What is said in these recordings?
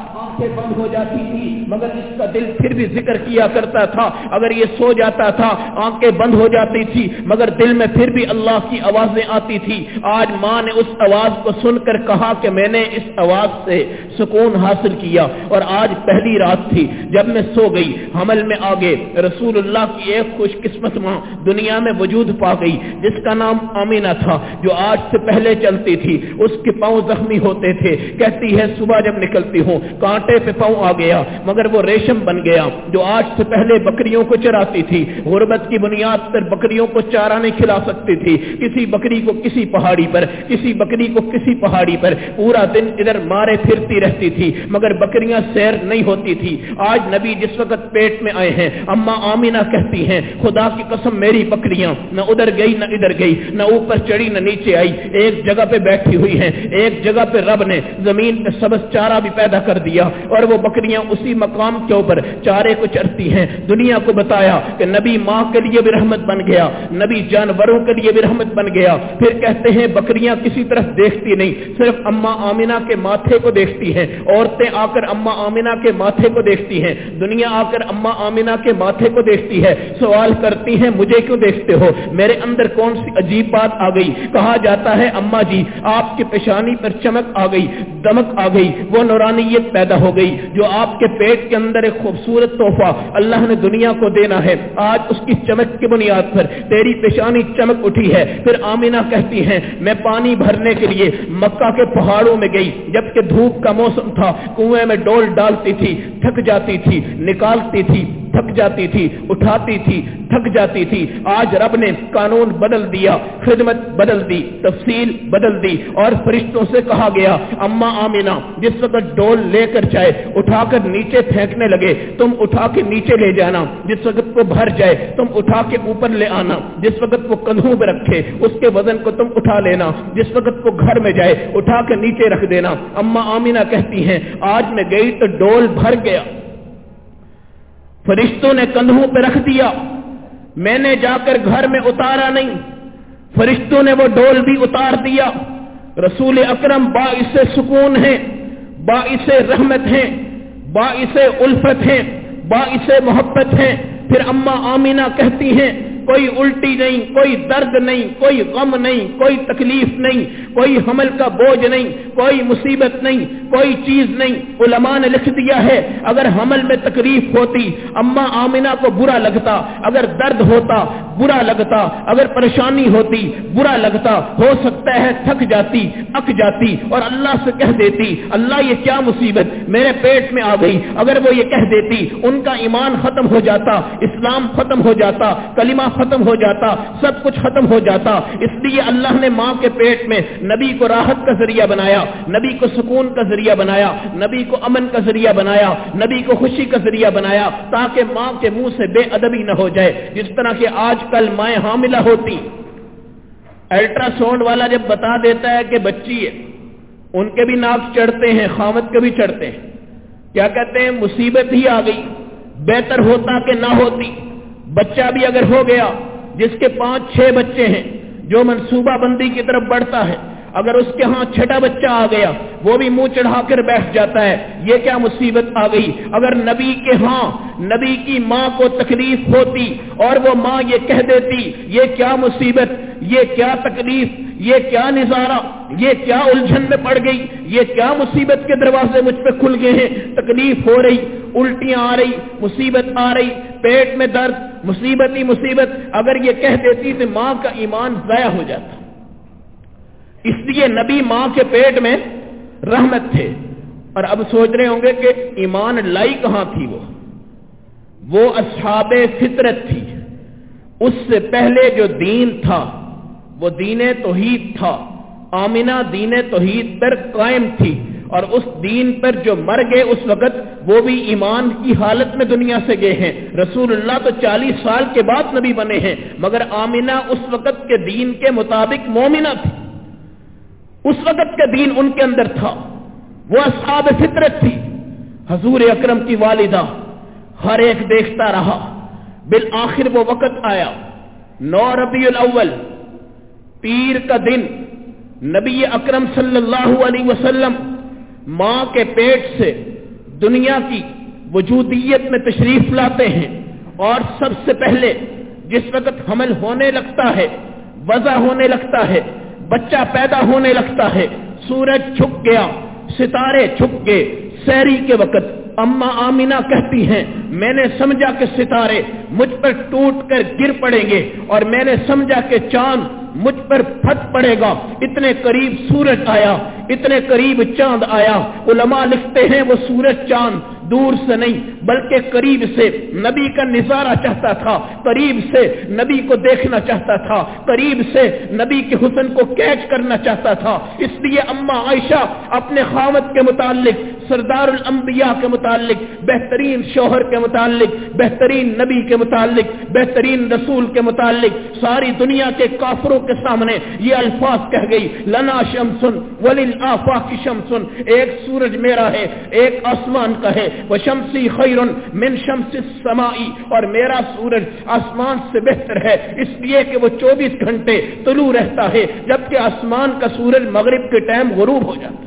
آنکھیں بند ہو جاتی تھی مگر اس کا دل پھر بھی ذکر کیا کرتا تھا. اگر یہ سو جاتا تھا آنکھیں بند ہو جاتی تھی مگر دل میں پھر بھی اللہ کی آوازیں آتی تھی. آج ماں نے اس آواز کو سن کر کہا کہ میں نے اس آواز سے سکون حاصل کیا. اور آج پہلی رات تھی جب میں سو گئی, حمل میں آگے رسول اللہ کی ایک خوش قسمت ماں دنیا میں وجود پا گئی جس کا نام آمینہ تھا, جو آج سے پہلے چلتی تھی. اس کے پاؤں زخمی ہوتے تھے, کہتی ہے صبح جب نکلتی ہوں کانٹے پہ پاؤں آ گیا مگر وہ ریشم بن گیا. جو آج سے پہلے بکریوں کو چراتی تھی, غربت کی بنیاد پر بکریوں کو چارہ نہیں کھلا سکتی تھی, کسی بکری کو کسی پہاڑی پر, کسی بکری کو کسی پہاڑی پر, پورا دن ادھر مارے پھرتی رہتی تھی مگر بکریاں سیر نہیں ہوتی تھی. آج نبی جس وقت پیٹ میں آئے ہیں اماں آمینہ کہتی ہیں خدا کی قسم میری بکریاں نہ ادھر گئی نہ ادھر گئی, نہ اوپر چڑھی نہ نیچے آئی, ایک جگہ پہ بیٹھی ہوئی ہیں. ایک جگہ پہ رب نے زمین پہ سبز چارہ بھی پیدا کر دیا اور وہ بکریاں اسی مقام کے اوپر چارے کو چرتی ہیں. دنیا کو بتایا کہ نبی ماں کے لیے بھی رحمت بن گیا, نبی جانوروں کے لیے بھی رحمت بن گیا. پھر کہتے ہیں بکریاں کسی طرف دیکھتی نہیں, صرف اماں آمینہ کے ماتھے کو دیکھتی ہیں. عورتیں آ کر اماں آمینہ کے ماتھے کو دیکھتی ہیں, دنیا آ کر اماں آمینہ کے ماتھے کو دیکھتی ہے. سوال کرتی ہیں مجھے کیوں دیکھتے ہو, میرے اندر کون سی عجیب بات آ گئی. کہا جاتا ہے اماں جی آپ کی پیشانی پر چمک آ گئی, دمک آ گئی, وہ نورانیت پیدا ہو گئی جو آپ کے پیٹ کے اندر ایک خوبصورت تحفہ اللہ نے دنیا کو دینا ہے. آج اس کی چمک کی بنیاد پر تیری پیشانی چمک اٹھی ہے. پھر آمینہ کہتی ہیں میں پانی بھرنے کے لیے مکہ کے پہاڑوں میں گئی, جبکہ دھوپ کا موسم تھا. کنویں میں ڈول ڈالتی تھی, تھک جاتی تھی, نکالتی تھی, تھک جاتی تھی, اٹھاتی تھی, تھک جاتی تھی. آج رب نے قانون بدل دیا, خدمت بدل دی, تفصیل بدل دی اور فرشتوں سے کہا گیا اماں آمینہ جس وقت ڈول لے کر جائے اٹھا کر نیچے پھینکنے لگے تم اٹھا کے نیچے لے جانا, جس وقت وہ بھر جائے تم اٹھا کے اوپر لے آنا, جس وقت وہ کندھوں پہ رکھے اس کے وزن کو تم اٹھا لینا, جس وقت وہ گھر میں جائے اٹھا کے نیچے رکھ دینا. اماں آمینہ کہتی ہیں آج میں گئی تو ڈول بھر گیا, فرشتوں نے کندھوں پہ رکھ دیا, میں نے جا کر گھر میں اتارا نہیں, فرشتوں نے وہ ڈول بھی اتار دیا. رسول اکرم باعث سکون ہیں, باعث رحمت ہیں, باعث الفت ہیں, باعث محبت ہیں. پھر اماں آمینہ کہتی ہیں کوئی الٹی نہیں, کوئی درد نہیں, کوئی غم نہیں, کوئی تکلیف نہیں, کوئی حمل کا بوجھ نہیں, کوئی مصیبت نہیں, کوئی چیز نہیں. علماء نے لکھ دیا ہے اگر حمل میں تکلیف ہوتی اماں آمینہ کو برا لگتا, اگر درد ہوتا برا لگتا, اگر پریشانی ہوتی برا لگتا, ہو سکتا ہے تھک جاتی, اک جاتی اور اللہ سے کہہ دیتی اللہ یہ کیا مصیبت میرے پیٹ میں آ گئی. اگر وہ یہ کہہ دیتی ان کا ایمان ختم ہو جاتا, اسلام ختم ہو جاتا, کلمہ ختم ہو جاتا, سب کچھ ختم ہو جاتا. اس لیے اللہ نے ماں کے پیٹ میں نبی کو راحت کا ذریعہ بنایا, نبی کو سکون کا ذریعہ بنایا, نبی کو امن کا ذریعہ بنایا, نبی کو خوشی کا ذریعہ بنایا تاکہ ماں کے منہ سے بے ادبی نہ ہو جائے. جس طرح کہ آج کل مائیں حاملہ ہوتی, الٹرا ساؤنڈ والا جب بتا دیتا ہے کہ بچی ہے, ان کے بھی ناک چڑھتے ہیں, خامد کے بھی چڑھتے ہیں, کیا کہتے ہیں مصیبت ہی آ گئی, بہتر ہوتا کہ نہ ہوتی. بچہ بھی اگر ہو گیا, جس کے 5-6 بچے ہیں, جو منصوبہ بندی کی طرف بڑھتا ہے, اگر اس کے ہاں چھٹا بچہ آ گیا وہ بھی منہ چڑھا کر بیٹھ جاتا ہے, یہ کیا مصیبت آ گئی. اگر نبی کے ہاں نبی کی ماں کو تکلیف ہوتی اور وہ ماں یہ کہہ دیتی یہ کیا مصیبت, یہ کیا تکلیف, یہ کیا نظارہ, یہ کیا الجھن میں پڑ گئی, یہ کیا مصیبت کے دروازے مجھ پہ کھل گئے ہیں, تکلیف ہو رہی, الٹیاں آ رہی, مصیبت آ رہی, پیٹ میں درد, مصیبت ہی مصیبت, اگر یہ کہہ دیتی تو ماں کا ایمان ضائع ہو جاتا. اس لیے نبی ماں کے پیٹ میں رحمت تھے. اور اب سوچ رہے ہوں گے کہ ایمان لائی کہاں تھی, وہ اصحاب فطرت تھی. اس سے پہلے جو دین تھا وہ دین توحید تھا. آمینہ دین توحید پر قائم تھی اور اس دین پر جو مر گئے اس وقت وہ بھی ایمان کی حالت میں دنیا سے گئے ہیں. رسول اللہ تو 40 سال کے بعد نبی بنے ہیں مگر آمینہ اس وقت کے دین کے مطابق مومنہ تھی, اس وقت کا دین ان کے اندر تھا, وہ اصحاب فطرت تھی. حضور اکرم کی والدہ ہر ایک دیکھتا رہا, بالآخر وہ وقت آیا 9 ربیع الاول پیر کا دن, نبی اکرم صلی اللہ علیہ وسلم ماں کے پیٹ سے دنیا کی وجودیت میں تشریف لاتے ہیں، اور سب سے پہلے جس وقت حمل ہونے لگتا ہے، وضع ہونے لگتا ہے، بچہ پیدا ہونے لگتا ہے، سورج چھپ گیا، ستارے چھپ گئے۔ سحری کے وقت اماں آمینہ کہتی ہیں میں نے سمجھا کہ ستارے مجھ پر ٹوٹ کر گر پڑیں گے، اور میں نے سمجھا کہ چاند مجھ پر پھٹ پڑے گا، اتنے قریب سورج آیا، اتنے قریب چاند آیا۔ علماء لکھتے ہیں وہ سورج چاند دور سے نہیں بلکہ قریب سے نبی کا نظارہ چاہتا تھا، قریب سے نبی کو دیکھنا چاہتا تھا، قریب سے نبی کے حسن کو کیچ کرنا چاہتا تھا۔ اس لیے اماں عائشہ اپنے خاوند کے متعلق، سردار الانبیاء کے متعلق، بہترین شوہر کے متعلق، بہترین نبی کے متعلق، بہترین رسول کے متعلق ساری دنیا کے کافروں کے سامنے یہ الفاظ کہہ گئی، لنا شمسن وللآفاق شمسن، ایک سورج میرا ہے، ایک آسمان کا ہے، وشمسی خیر من شمس السماء، اور میرا سورج آسمان سے بہتر ہے اس لیے کہ وہ 24 گھنٹے طلوع رہتا ہے، جبکہ آسمان کا سورج مغرب کے ٹائم غروب ہو جاتا ہے۔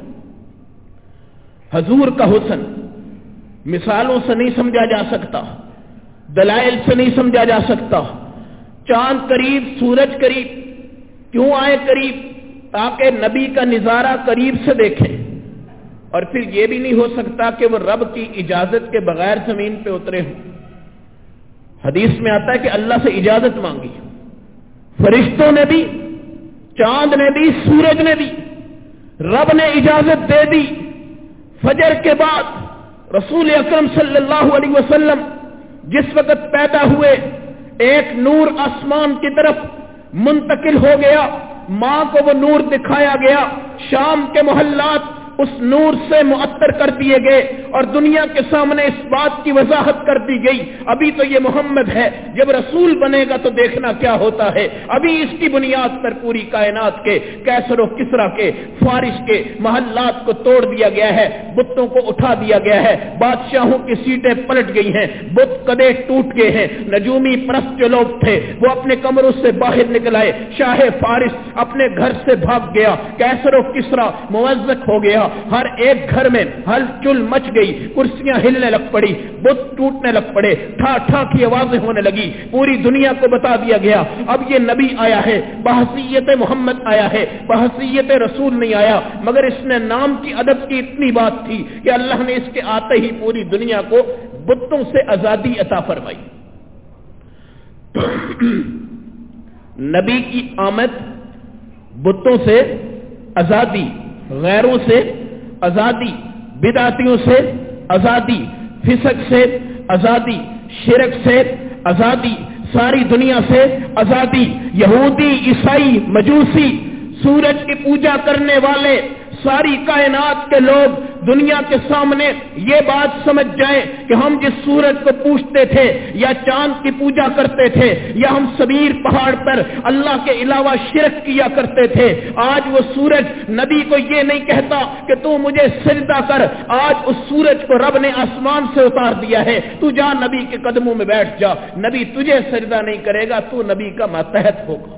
حضور کا حسن مثالوں سے نہیں سمجھا جا سکتا، دلائل سے نہیں سمجھا جا سکتا۔ چاند قریب، سورج قریب، کیوں آئے قریب؟ تاکہ نبی کا نظارہ قریب سے دیکھیں، اور پھر یہ بھی نہیں ہو سکتا کہ وہ رب کی اجازت کے بغیر زمین پہ اترے ہوں۔ حدیث میں آتا ہے کہ اللہ سے اجازت مانگی، فرشتوں نے بھی، چاند نے بھی، سورج نے بھی، رب نے اجازت دے دی۔ فجر کے بعد رسول اکرم صلی اللہ علیہ وسلم جس وقت پیدا ہوئے، ایک نور آسمان کی طرف منتقل ہو گیا، ماں کو وہ نور دکھایا گیا، شام کے محلات اس نور سے معطر کر دیے گئے، اور دنیا کے سامنے اس بات کی وضاحت کر دی گئی ابھی تو یہ محمد ہے، جب رسول بنے گا تو دیکھنا کیا ہوتا ہے۔ ابھی اس کی بنیاد پر پوری کائنات کے، کیسر و کسرا کے، فارس کے محلات کو توڑ دیا گیا ہے، بتوں کو اٹھا دیا گیا ہے، بادشاہوں کی سیٹیں پلٹ گئی ہیں، بت قدے ٹوٹ گئے ہیں، نجومی پرست جو لوگ تھے وہ اپنے کمروں سے باہر نکل آئے، شاہ فارس اپنے گھر سے بھاگ گیا، کیسر و کسرا موزق ہو گیا، ہر ایک گھر میں ہلچل مچ گئی، کرسیاں ہلنے لگ پڑی، بت ٹوٹنے لگ پڑے، ٹھا ٹھا کی آوازیں ہونے لگی، پوری دنیا کو بتا دیا گیا اب یہ نبی آیا ہے، بحیثیت محمد آیا ہے، بحیثیت رسول نہیں آیا، مگر اس نے نام کی ادب کی اتنی بات تھی کہ اللہ نے اس کے آتے ہی پوری دنیا کو بتوں سے آزادی عطا فرمائی۔ نبی کی آمد، بتوں سے آزادی، غیروں سے آزادی، بدعتیوں سے آزادی، فسق سے آزادی، شرک سے آزادی، ساری دنیا سے آزادی۔ یہودی، عیسائی، مجوسی، سورج کی پوجا کرنے والے، ساری کائنات کے لوگ دنیا کے سامنے یہ بات سمجھ جائیں کہ ہم جس سورج کو پوجتے تھے یا چاند کی پوجا کرتے تھے یا ہم سبیر پہاڑ پر اللہ کے علاوہ شرک کیا کرتے تھے، آج وہ سورج نبی کو یہ نہیں کہتا کہ تو مجھے سجدہ کر، آج اس سورج کو رب نے آسمان سے اتار دیا ہے، تو جا نبی کے قدموں میں بیٹھ جا، نبی تجھے سجدہ نہیں کرے گا، تو نبی کا ماتحت ہوگا۔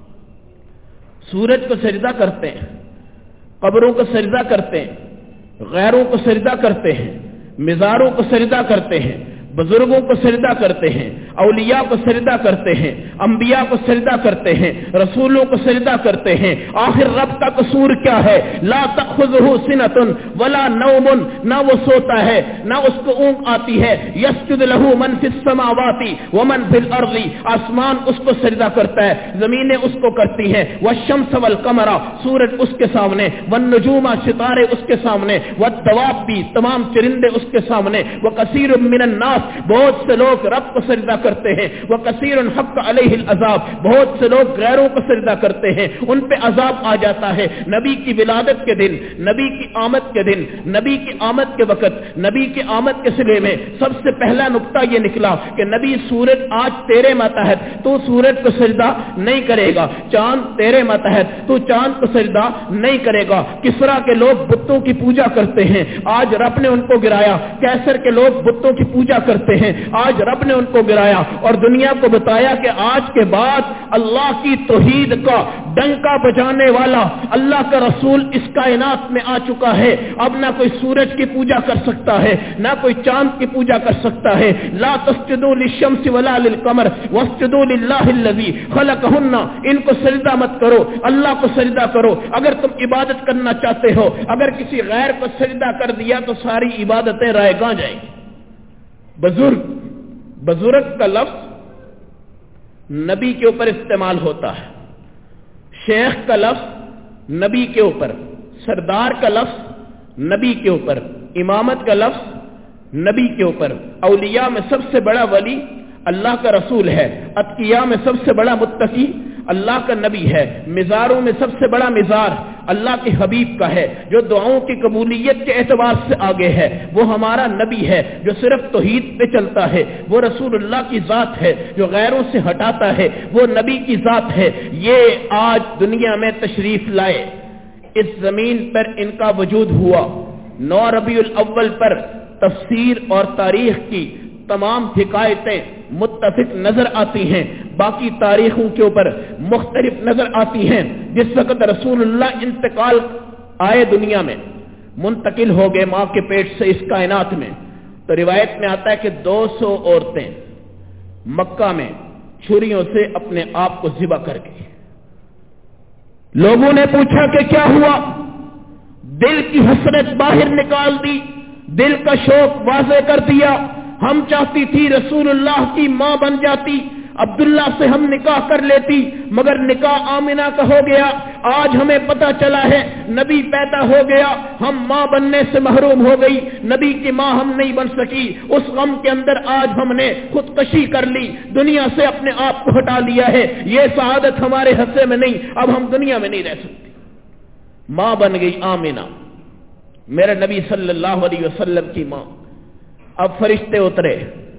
سورج کو سجدہ کرتے ہیں، قبروں کو سجدہ کرتے ہیں، غیروں کو سجدہ کرتے ہیں، مزاروں کو سجدہ کرتے ہیں، بزرگوں کو سجدہ کرتے ہیں، اولیاء کو سجدہ کرتے ہیں، انبیاء کو سجدہ کرتے ہیں، رسولوں کو سجدہ کرتے ہیں۔ آخر رب کا قصور کیا ہے؟ لا تأخذہ سنۃ ولا نوم، نہ وہ سوتا ہے نہ اس کو اونگ آتی ہے۔ یسجد لہ من فی السماوات ومن فی الارض، آسمان اس کو سجدہ کرتا ہے، زمینیں اس کو کرتی ہیں۔ والشمس والقمر، سورج اس کے سامنے، والنجوم، ستارے اس کے سامنے، والدواب، تمام چرندے اس کے سامنے، وکثیر من الناس، بہت سے لوگ رب کو سجدہ کرتے ہیں، وکثیر حق علیہ العذاب، بہت سے لوگ غیروں کو سجدہ کرتے ہیں، ان پہ عذاب آ جاتا ہے۔ نبی کی ولادت کے دن، نبی کی آمد کے دن، نبی کی آمد کے وقت، نبی کی آمد کے صلے میں سب سے پہلا نقطہ یہ نکلا کہ نبی سورج آج تیرے ماتحت، تو سورج کو سجدہ نہیں کرے گا، چاند تیرے ماتحت، تو چاند کو سجدہ نہیں کرے گا۔ کسرا کے لوگ بتوں کی پوجا کرتے ہیں، آج رب نے ان کو گرایا۔ کیسر کے لوگ بتوں کی پوجا کرتے ہیں، آج رب نے ان کو گرایا۔ آیا اور دنیا کو بتایا کہ آج کے بعد اللہ کی توحید کا ڈنکا بجانے والا اللہ کا رسول اس کائنات میں آ چکا ہے. اب نہ کوئی سورج کی پوجا کر سکتا ہے، نہ کوئی چاند کی پوجا کر سکتا ہے. لا تسجدوا للشمس ولا للقمر واسجدوا للہ الذی خلقہن، ان کو سجدہ مت کرو، اللہ کو سجدہ کرو. اگر تم عبادت کرنا چاہتے ہو، اگر کسی غیر کو سجدہ کر دیا تو ساری عبادتیں رائگاں جائیں گی. بزرگ کا لفظ نبی کے اوپر استعمال ہوتا ہے، شیخ کا لفظ نبی کے اوپر، سردار کا لفظ نبی کے اوپر، امامت کا لفظ نبی کے اوپر. اولیاء میں سب سے بڑا ولی اللہ کا رسول ہے، اتقیاء میں سب سے بڑا متقی اللہ کا نبی ہے، مزاروں میں سب سے بڑا مزار اللہ کے حبیب کا ہے، جو دعاؤں کی قبولیت کے اعتبار سے آگے ہے وہ ہمارا نبی ہے، جو صرف توحید پہ چلتا ہے وہ رسول اللہ کی ذات ہے، جو غیروں سے ہٹاتا ہے وہ نبی کی ذات ہے. یہ آج دنیا میں تشریف لائے، اس زمین پر ان کا وجود ہوا. 9 ربیع الاول پر تفسیر اور تاریخ کی تمام حکایتیں متفق نظر آتی ہیں، باقی تاریخوں کے اوپر مختلف نظر آتی ہیں. جس وقت رسول اللہ انتقال آئے دنیا میں، منتقل ہو گئے ماں کے پیٹ سے اس کائنات میں، تو روایت میں آتا ہے کہ 200 عورتیں مکہ میں چھریوں سے اپنے آپ کو ذبح کر گئی. لوگوں نے پوچھا کہ کیا ہوا؟ دل کی حسرت باہر نکال دی، دل کا شوق واضح کر دیا. ہم چاہتی تھی رسول اللہ کی ماں بن جاتی، عبداللہ سے ہم نکاح کر لیتی، مگر نکاح آمنہ کا ہو گیا. آج ہمیں پتا چلا ہے نبی پیدا ہو گیا، ہم ماں بننے سے محروم ہو گئی، نبی کی ماں ہم نہیں بن سکی. اس غم کے اندر آج ہم نے خودکشی کر لی، دنیا سے اپنے آپ کو ہٹا لیا ہے. یہ سعادت ہمارے حصے میں نہیں، اب ہم دنیا میں نہیں رہ سکتے. ماں بن گئی آمنہ، میرے نبی صلی اللہ علیہ وسلم کی ماں. اب فرشتے اترے،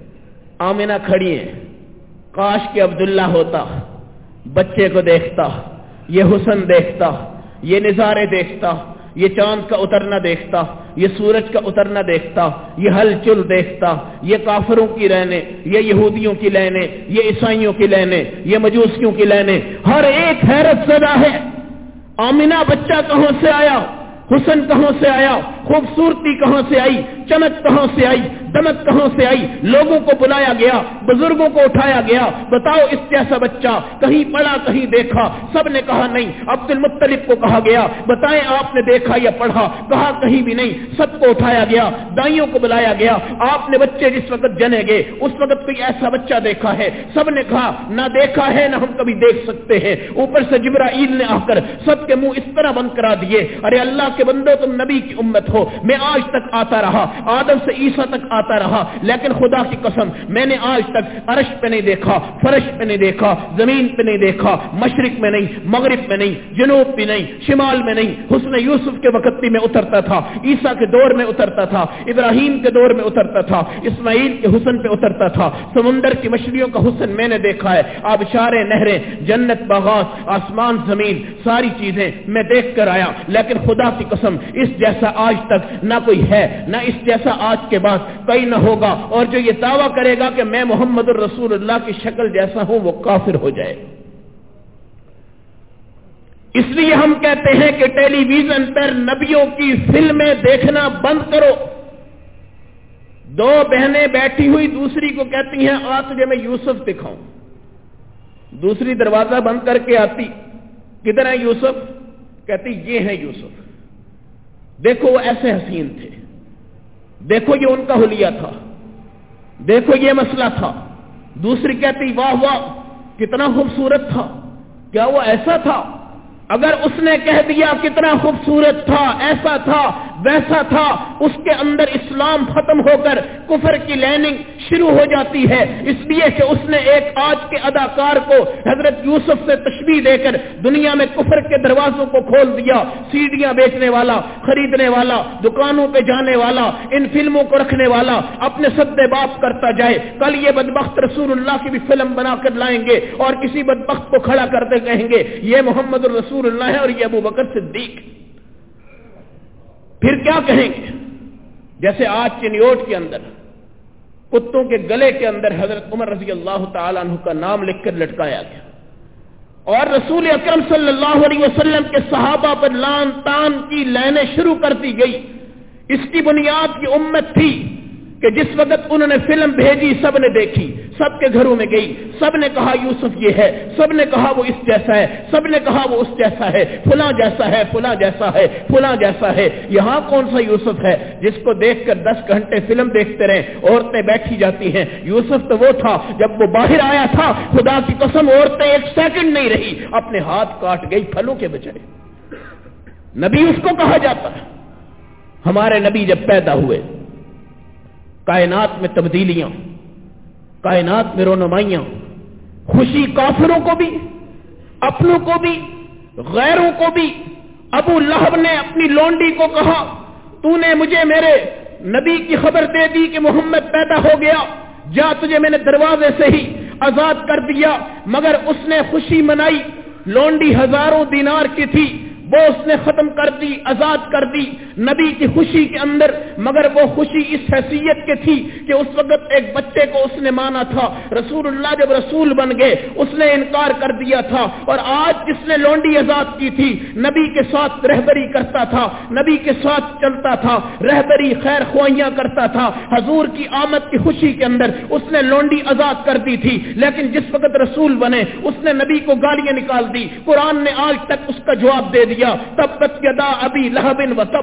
آمنہ کھڑی ہیں. کاش کہ عبداللہ ہوتا، بچے کو دیکھتا، یہ حسن دیکھتا، یہ نظارے دیکھتا، یہ چاند کا اترنا دیکھتا، یہ سورج کا اترنا دیکھتا، یہ ہلچل دیکھتا، یہ کافروں کی رہنے، یہ یہودیوں کی لہنے، یہ عیسائیوں کی لہنے، یہ مجوسیوں کی لہنے، ہر ایک حیرت زدہ ہے. آمنہ بچہ کہاں سے آیا، حسن کہاں سے آیا، خوبصورتی کہاں سے آئی، چمک کہاں سے آئی، دمک کہاں سے آئی. لوگوں کو بلایا گیا، بزرگوں کو اٹھایا گیا، بتاؤ اس جیسا بچہ کہیں پڑھا کہیں دیکھا؟ سب نے کہا نہیں. عبد المطلب کو کہا گیا بتائیں آپ نے دیکھا یا پڑھا؟ کہا کہیں بھی نہیں. سب کو اٹھایا گیا، دائیوں کو بلایا گیا، آپ نے بچے جس وقت جنے گے اس وقت کوئی ایسا بچہ دیکھا ہے؟ سب نے کہا نہ دیکھا ہے نہ ہم کبھی دیکھ سکتے ہیں. اوپر سے جبرائیل نے آ کر سب کے منہ اس طرح بند کرا دیے، ارے اللہ کے بندو تم نبی کی امت ہو. میں آج تک آتا رہا، آدم سے عیسیٰ تک آتا رہا، لیکن خدا کی قسم میں نے آج تک عرش پہ نہیں دیکھا، فرش پہ نہیں دیکھا، زمین پہ نہیں دیکھا، مشرق میں نہیں، مغرب میں نہیں، جنوب بھی نہیں، شمال میں نہیں. حسن یوسف کے وقت بھی میں اترتا تھا، عیسیٰ کے دور میں اترتا تھا، ابراہیم کے دور میں اترتا تھا، اسماعیل کے حسن پہ اترتا تھا. سمندر کی مچھلیوں کا حسن میں نے دیکھا ہے، آبشاریں، نہریں، جنت، باغات، آسمان، زمین، ساری چیزیں میں دیکھ کر آیا. لیکن خدا کی قسم اس جیسا آج تک نہ کوئی ہے، نہ اس جیسا آج کے بعد کوئی نہ ہوگا. اور جو یہ دعویٰ کرے گا کہ میں محمد الرسول اللہ کی شکل جیسا ہوں وہ کافر ہو جائے. اس لیے ہم کہتے ہیں کہ ٹیلی ویژن پر نبیوں کی فلمیں دیکھنا بند کرو. 2 بہنیں بیٹھی ہوئی دوسری کو کہتی ہیں آ تجھے میں یوسف دکھاؤں. دوسری دروازہ بند کر کے آتی، کدھر ہے یوسف؟ کہتی یہ ہے یوسف، دیکھو وہ ایسے حسین تھے، دیکھو یہ ان کا حلیہ تھا، دیکھو یہ مسئلہ تھا. دوسری کہتی واہ واہ کتنا خوبصورت تھا، کیا وہ ایسا تھا؟ اگر اس نے کہہ دیا کتنا خوبصورت تھا، ایسا تھا، ویسا تھا، اس کے اندر اسلام ختم ہو کر کفر کی لیننگ شروع ہو جاتی ہے. اس لیے کہ اس نے ایک آج کے اداکار کو حضرت یوسف سے تشبیہ دے کر دنیا میں کفر کے دروازوں کو کھول دیا. سیڑیاں بیچنے والا، خریدنے والا، دکانوں پہ جانے والا، ان فلموں کو رکھنے والا اپنے سدے باپ کرتا جائے. کل یہ بدبخت رسول اللہ کی بھی فلم بنا کر لائیں گے اور کسی بدبخت کو کھڑا کرتے کہیں گے یہ محمد الرسول اللہ ہے اور یہ ابو بکر صدیق. پھر کیا کہیں گے؟ جیسے آج چنیوٹ کے اندر کتوں کے گلے کے اندر حضرت عمر رضی اللہ تعالیٰ عنہ کا نام لکھ کر لٹکایا گیا، اور رسول اکرم صلی اللہ علیہ وسلم کے صحابہ پر لان تان کی لینیں شروع کر دی گئی۔ اس کی بنیاد یہ امت تھی کہ جس وقت انہوں نے فلم بھیجی سب نے دیکھی، سب کے گھروں میں گئی، سب نے کہا یوسف یہ ہے، سب نے کہا وہ اس جیسا ہے، سب نے کہا وہ اس جیسا ہے، فلاں جیسا ہے، فلاں جیسا ہے، فلاں جیسا ہے۔ یہاں کون سا یوسف ہے جس کو دیکھ کر 10 گھنٹے فلم دیکھتے رہے، عورتیں بیٹھی جاتی ہیں؟ یوسف تو وہ تھا جب وہ باہر آیا تھا، خدا کی قسم عورتیں 1 سیکنڈ نہیں رہی، اپنے ہاتھ کاٹ گئی پھلوں کے بجائے۔ نبی اس کو کہا جاتا ہے۔ ہمارے نبی جب پیدا ہوئے، کائنات میں تبدیلیاں، کائنات میں رونمائیاں، خوشی کافروں کو بھی، اپنوں کو بھی، غیروں کو بھی۔ ابو لہب نے اپنی لونڈی کو کہا تو نے مجھے میرے نبی کی خبر دے دی کہ محمد پیدا ہو گیا، جا تجھے میں نے دروازے سے ہی آزاد کر دیا، مگر اس نے خوشی منائی۔ لونڈی 1000 دینار کی تھی، وہ اس نے ختم کر دی، آزاد کر دی نبی کی خوشی کے اندر، مگر وہ خوشی اس حیثیت کے تھی کہ اس وقت ایک بچے کو اس نے مانا تھا۔ رسول اللہ جب رسول بن گئے اس نے انکار کر دیا تھا، اور آج جس نے لونڈی آزاد کی تھی نبی کے ساتھ رہبری کرتا تھا، نبی کے ساتھ چلتا تھا، رہبری خیر خواہیاں کرتا تھا، حضور کی آمد کی خوشی کے اندر اس نے لونڈی آزاد کر دی تھی، لیکن جس وقت رسول بنے اس نے نبی کو گالیاں نکال دی۔ قرآن نے آج تک اس کا جواب دے دیا، تبت یدا ابی لہب وتب۔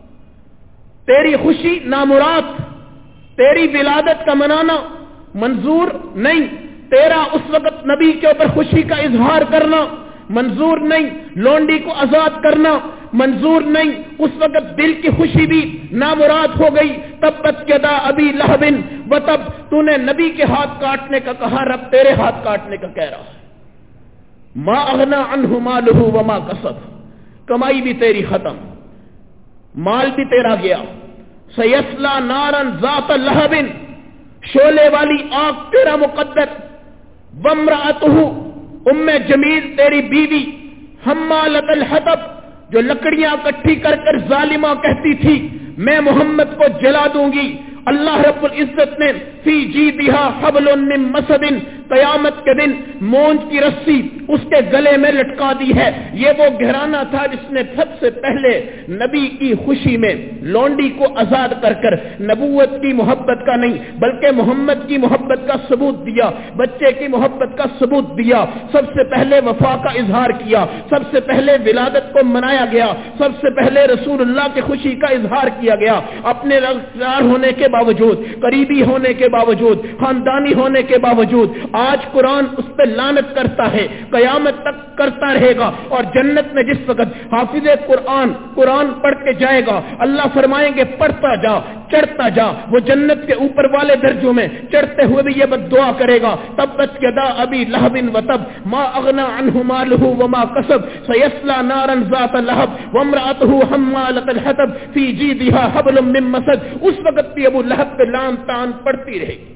تیری خوشی نامراد، تیری ولادت کا منانا منظور نہیں، تیرا اس وقت نبی کے اوپر خوشی کا اظہار کرنا منظور نہیں، لونڈی کو آزاد کرنا منظور نہیں، اس وقت دل کی خوشی بھی نامراد ہو گئی۔ تبت یدا ابی لہب وتب، تو نے نبی کے ہاتھ کاٹنے کا کہا، رب تیرے ہاتھ کاٹنے کا کہہ رہا ہے۔ ما اغنا عنہ مالہ وما کسب، کمائی بھی تیری ختم، مال بھی تیرا گیا۔ سیصلی نارا ذات لہب، شعلے والی آگ تیرا مقدر۔ وامرأتہ، ام جمیل تیری بیوی، حمالۃ الحطب، جو لکڑیاں اکٹھی کر کر ظالمہ کہتی تھی میں محمد کو جلا دوں گی۔ اللہ رب العزت نے فی جیدہا حبل من مسد، قیامت کے دن مونج کی رسی اس کے گلے میں لٹکا دی ہے۔ یہ وہ گھرانہ تھا جس نے سب سے پہلے نبی کی خوشی میں لونڈی کو آزاد کر کر نبوت کی محبت کا نہیں بلکہ محمد کی محبت کا ثبوت دیا، بچے کی محبت کا ثبوت دیا، سب سے پہلے وفا کا اظہار کیا، سب سے پہلے ولادت کو منایا گیا، سب سے پہلے رسول اللہ کی خوشی کا اظہار کیا گیا۔ اپنے رشتےدار ہونے کے باوجود، قریبی ہونے کے باوجود، خاندانی ہونے کے باوجود آج قرآن اس پہ لعنت کرتا ہے، قیامت تک کرتا رہے گا۔ اور جنت میں جس وقت حافظ قرآن پڑھ کے جائے گا، اللہ فرمائیں گے پڑھتا جا، چڑھتا جا، وہ جنت کے اوپر والے درجوں میں چڑھتے ہوئے بھی یہ بد دعا کرے گا، تبت یدا ابی لہب وتب ما اغنا عنہ مالہ وما کسب سیصلی نارا ذات لہب وامرأتہ حمالۃ الحطب فی جیدہا حبل من مسد۔ اس وقت بھی ابو لہب پہ لعن طعن پڑتی رہے گی۔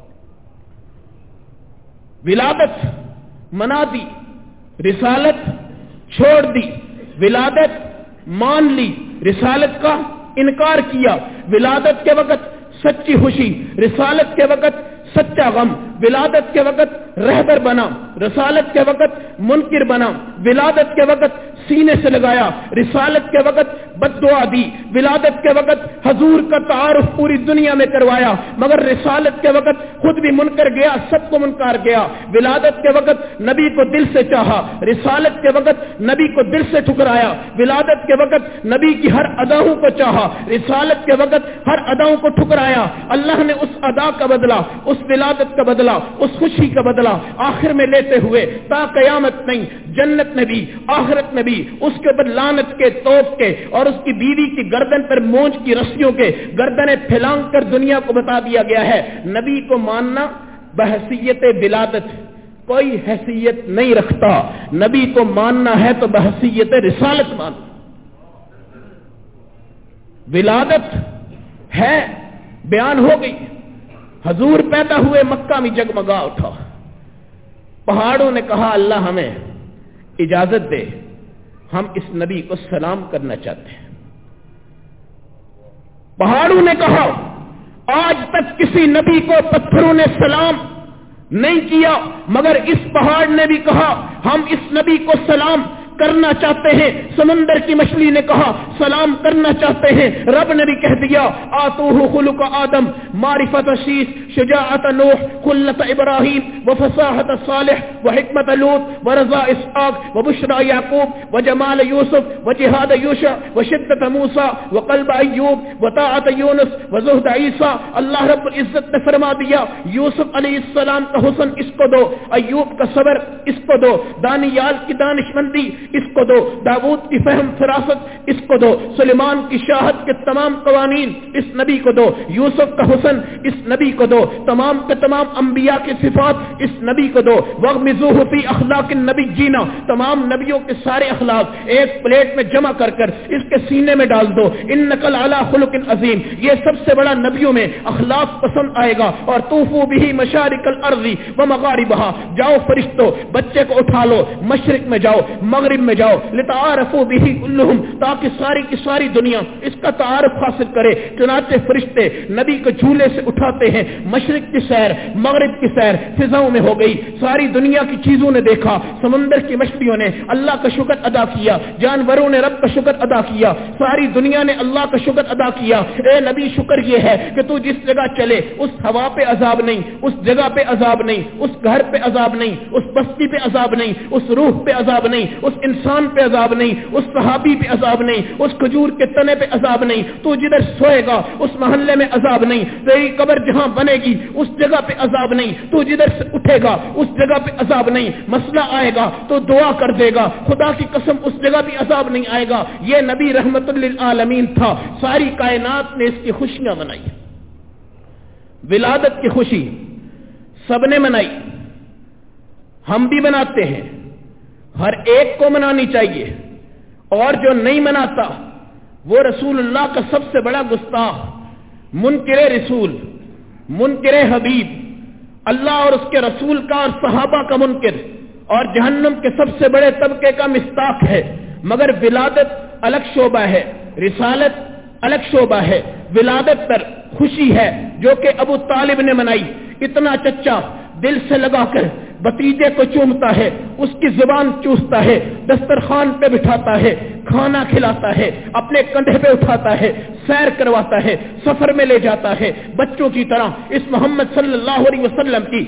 ولادت منا دی، رسالت چھوڑ دی، ولادت مان لی، رسالت کا انکار کیا۔ ولادت کے وقت سچی خوشی، رسالت کے وقت سچا غم، ولادت کے وقت رہبر بنا، رسالت کے وقت منکر بنا، ولادت کے وقت سینے سے لگایا، رسالت کے وقت بد دعا دی، ولادت کے وقت حضور کا تعارف پوری دنیا میں کروایا، مگر رسالت کے وقت خود بھی منکر گیا، سب کو منکار گیا۔ ولادت کے وقت نبی کو دل سے چاہا، رسالت کے وقت نبی کو دل سے ٹھکرایا، ولادت کے وقت نبی کی ہر اداؤں کو چاہا، رسالت کے وقت ہر اداؤں کو ٹھکرایا۔ اللہ نے اس ادا کا بدلہ، اس ولادت کا بدلہ، اس خوشی کا بدلہ آخر میں لیتے ہوئے تا قیامت نہیں، جنت میں بھی آخرت میں بھی اس کے اوپر لعنت کے توپ کے اور اس کی بیوی کی گردن پر مونج کی رسیوں کے گردنیں پھیلانگ کر دنیا کو بتا دیا گیا ہے، نبی کو ماننا بحیثیت ولادت کوئی حیثیت نہیں رکھتا، نبی کو ماننا ہے تو بحیثیت رسالت مان۔ ولادت ہے بیان ہو گئی، حضور پیدا ہوئے، مکہ میں جگمگا اٹھا، پہاڑوں نے کہا اللہ ہمیں اجازت دے، ہم اس نبی کو سلام کرنا چاہتے ہیں۔ پہاڑوں نے کہا آج تک کسی نبی کو پتھروں نے سلام نہیں کیا، مگر اس پہاڑ نے بھی کہا ہم اس نبی کو سلام کرنا چاہتے ہیں۔ سمندر کی مچھلی نے کہا سلام کرنا چاہتے ہیں۔ رب نے بھی کہہ دیا آتوہ خلق آدم معرفت شیس شجاعت نوح خلت ابراہیم وفصاحت صالح وحکمت لوط ورضا اسحاق وبشرى یعقوب وجمال یوسف وجہاد یوشع وشدت موسیٰ وقلب ایوب وطاعت یونس وزہد عیسیٰ۔ اللہ رب العزت نے فرما دیا یوسف علیہ السلام کا حسن اس کو دو، ایوب کا صبر اس کو دو، دانیال کی دانشمندی اس کو دو، داؤد کی فہم فراست اس کو دو، سلیمان کی شاہد کے تمام قوانین اس نبی کو دو، یوسف کا حسن اس نبی کو دو، تمام کے تمام انبیاء کی صفات اس نبی کو دو، وَغْمِزُوهُ فِي أَخْلَاقِ النَّبِيِّينَ، تمام نبیوں کے سارے اخلاق ایک پلیٹ میں جمع کر کر اس کے سینے میں ڈال دو، إِنَّكَ لَعَلَىٰ خُلُقٍ عَظِيمٍ، یہ سب سے بڑا نبیوں میں اخلاق پسند آئے گا۔ اور طوفوا بِهِ مشارق الارض ومغاربها، جاؤ فرشتوں بچے کو اٹھا لو، مشرق میں جاؤ مغرب میں جاؤ، لتعارفوا به كلهم، تاکہ ساری کی ساری دنیا اس کا تعارف حاصل کرے۔ چنانچہ فرشتے نبی کو جھولے سے اٹھاتے ہیں، مشرق کی سیر مغرب کی سیر فضاؤں میں ہو گئی، ساری دنیا کی چیزوں نے دیکھا، سمندر کی مچھلیوں نے اللہ کا شکر ادا کیا، جانوروں نے رب کا شکر ادا کیا، ساری دنیا نے اللہ کا شکر ادا کیا۔ اے نبی شکر یہ ہے کہ تو جس جگہ چلے اس ہوا پہ عذاب نہیں، اس جگہ پہ عذاب نہیں، اس گھر پہ عذاب نہیں، اس بستی پہ عذاب نہیں، اس روح پہ عذاب نہیں، اس انسان پہ عذاب نہیں، اس صحابی پہ عذاب نہیں، اس کھجور کے تنے پہ عذاب نہیں، تو جدھر سوئے گا اس محلے میں عذاب نہیں، تیری قبر جہاں بنے گی اس جگہ پہ عذاب نہیں، تو جدھر سے اٹھے گا اس جگہ پہ عذاب نہیں، مسئلہ آئے گا تو دعا کر دے گا، خدا کی قسم اس جگہ بھی عذاب نہیں آئے گا۔ یہ نبی رحمت للعالمین تھا، ساری کائنات نے اس کی خوشیاں منائی، ولادت کی خوشی سب نے منائی، ہم بھی مناتے ہیں، ہر ایک کو منانی چاہیے، اور جو نہیں مناتا وہ رسول اللہ کا سب سے بڑا گستاخ، منکر رسول، منکر حبیب، اللہ اور اس کے رسول کا اور صحابہ کا منکر، اور جہنم کے سب سے بڑے طبقے کا مستاق ہے۔ مگر ولادت الگ شعبہ ہے، رسالت الگ شعبہ ہے۔ ولادت پر خوشی ہے جو کہ ابو طالب نے منائی، اتنا چچا دل سے لگا کر بتیجے کو چومتا ہے، اس کی زبان چوستا ہے، دسترخوان پہ بٹھاتا ہے، کھانا کھلاتا ہے، اپنے کندھے پہ اٹھاتا ہے، سیر کرواتا ہے، سفر میں لے جاتا ہے، بچوں کی طرح اس محمد صلی اللہ علیہ وسلم کی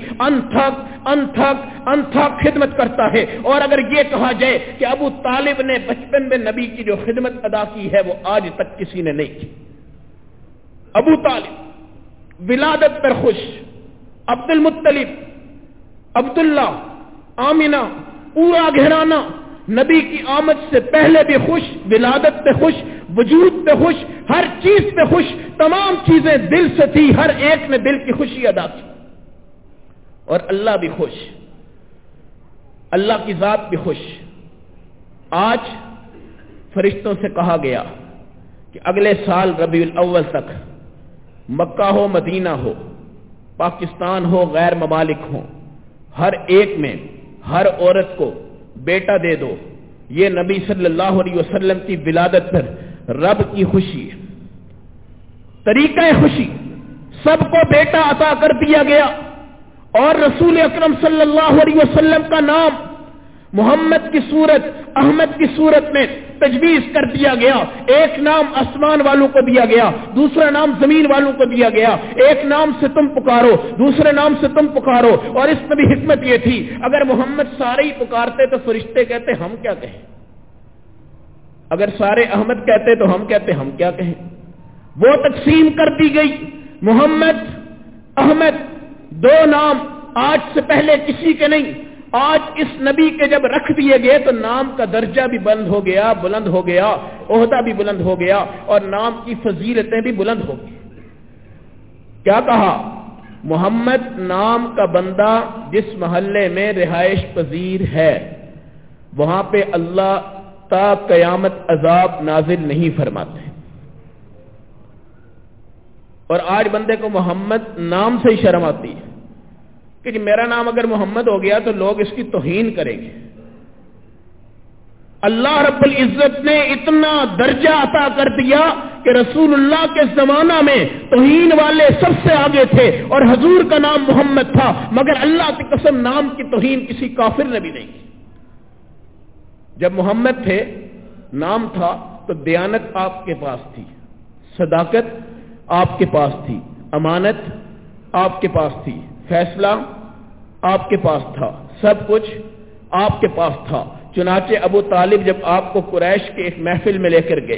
انتھک خدمت کرتا ہے۔ اور اگر یہ کہا جائے کہ ابو طالب نے بچپن میں نبی کی جو خدمت ادا کی ہے وہ آج تک کسی نے نہیں کی۔ ابو طالب ولادت پر خوش، عبد المطلب، عبداللہ، آمینہ، پورا گھرانہ نبی کی آمد سے پہلے بھی خوش، ولادت پہ خوش، وجود پہ خوش، ہر چیز پہ خوش، تمام چیزیں دل سے تھی، ہر ایک نے دل کی خوشی ادا کی، اور اللہ بھی خوش، اللہ کی ذات بھی خوش۔ آج فرشتوں سے کہا گیا کہ اگلے سال ربیع الاول تک مکہ ہو مدینہ ہو، پاکستان ہو غیر ممالک ہوں، ہر ایک میں ہر عورت کو بیٹا دے دو۔ یہ نبی صلی اللہ علیہ وسلم کی ولادت پر رب کی خوشی ہے، طریقہ خوشی، سب کو بیٹا عطا کر دیا گیا، اور رسول اکرم صلی اللہ علیہ وسلم کا نام محمد کی صورت، احمد کی صورت میں تجویز کر دیا گیا۔ ایک نام آسمان والوں کو دیا گیا، دوسرا نام زمین والوں کو دیا گیا، ایک نام سے تم پکارو، دوسرے نام سے تم پکارو۔ اور اس میں بھی حکمت یہ تھی اگر محمد سارے ہی پکارتے تو فرشتے کہتے ہم کیا کہیں، اگر سارے احمد کہتے تو ہم کہتے ہم کیا کہیں۔ وہ تقسیم کر دی گئی، محمد، احمد، دو نام آج سے پہلے کسی کے نہیں، آج اس نبی کے جب رکھ دیے گئے تو نام کا درجہ بھی بلند ہو گیا، بلند ہو گیا، عہدہ بھی بلند ہو گیا، اور نام کی فضیلتیں بھی بلند ہو گئی۔ کیا کہا؟ محمد نام کا بندہ جس محلے میں رہائش پذیر ہے وہاں پہ اللہ تا قیامت عذاب نازل نہیں فرماتے، اور آج بندے کو محمد نام سے ہی شرم آتی ہے کہ میرا نام اگر محمد ہو گیا تو لوگ اس کی توہین کریں گے۔ اللہ رب العزت نے اتنا درجہ عطا کر دیا کہ رسول اللہ کے زمانہ میں توہین والے سب سے آگے تھے اور حضور کا نام محمد تھا، مگر اللہ کی قسم نام کی توہین کسی کافر نے بھی نہیں کی۔ جب محمد تھے، نام تھا، تو دیانت آپ کے پاس تھی، صداقت آپ کے پاس تھی، امانت آپ کے پاس تھی، فیصلہ آپ کے پاس تھا، سب کچھ آپ کے پاس تھا۔ چنانچہ ابو طالب جب آپ کو قریش کے ایک محفل میں لے کر گئے،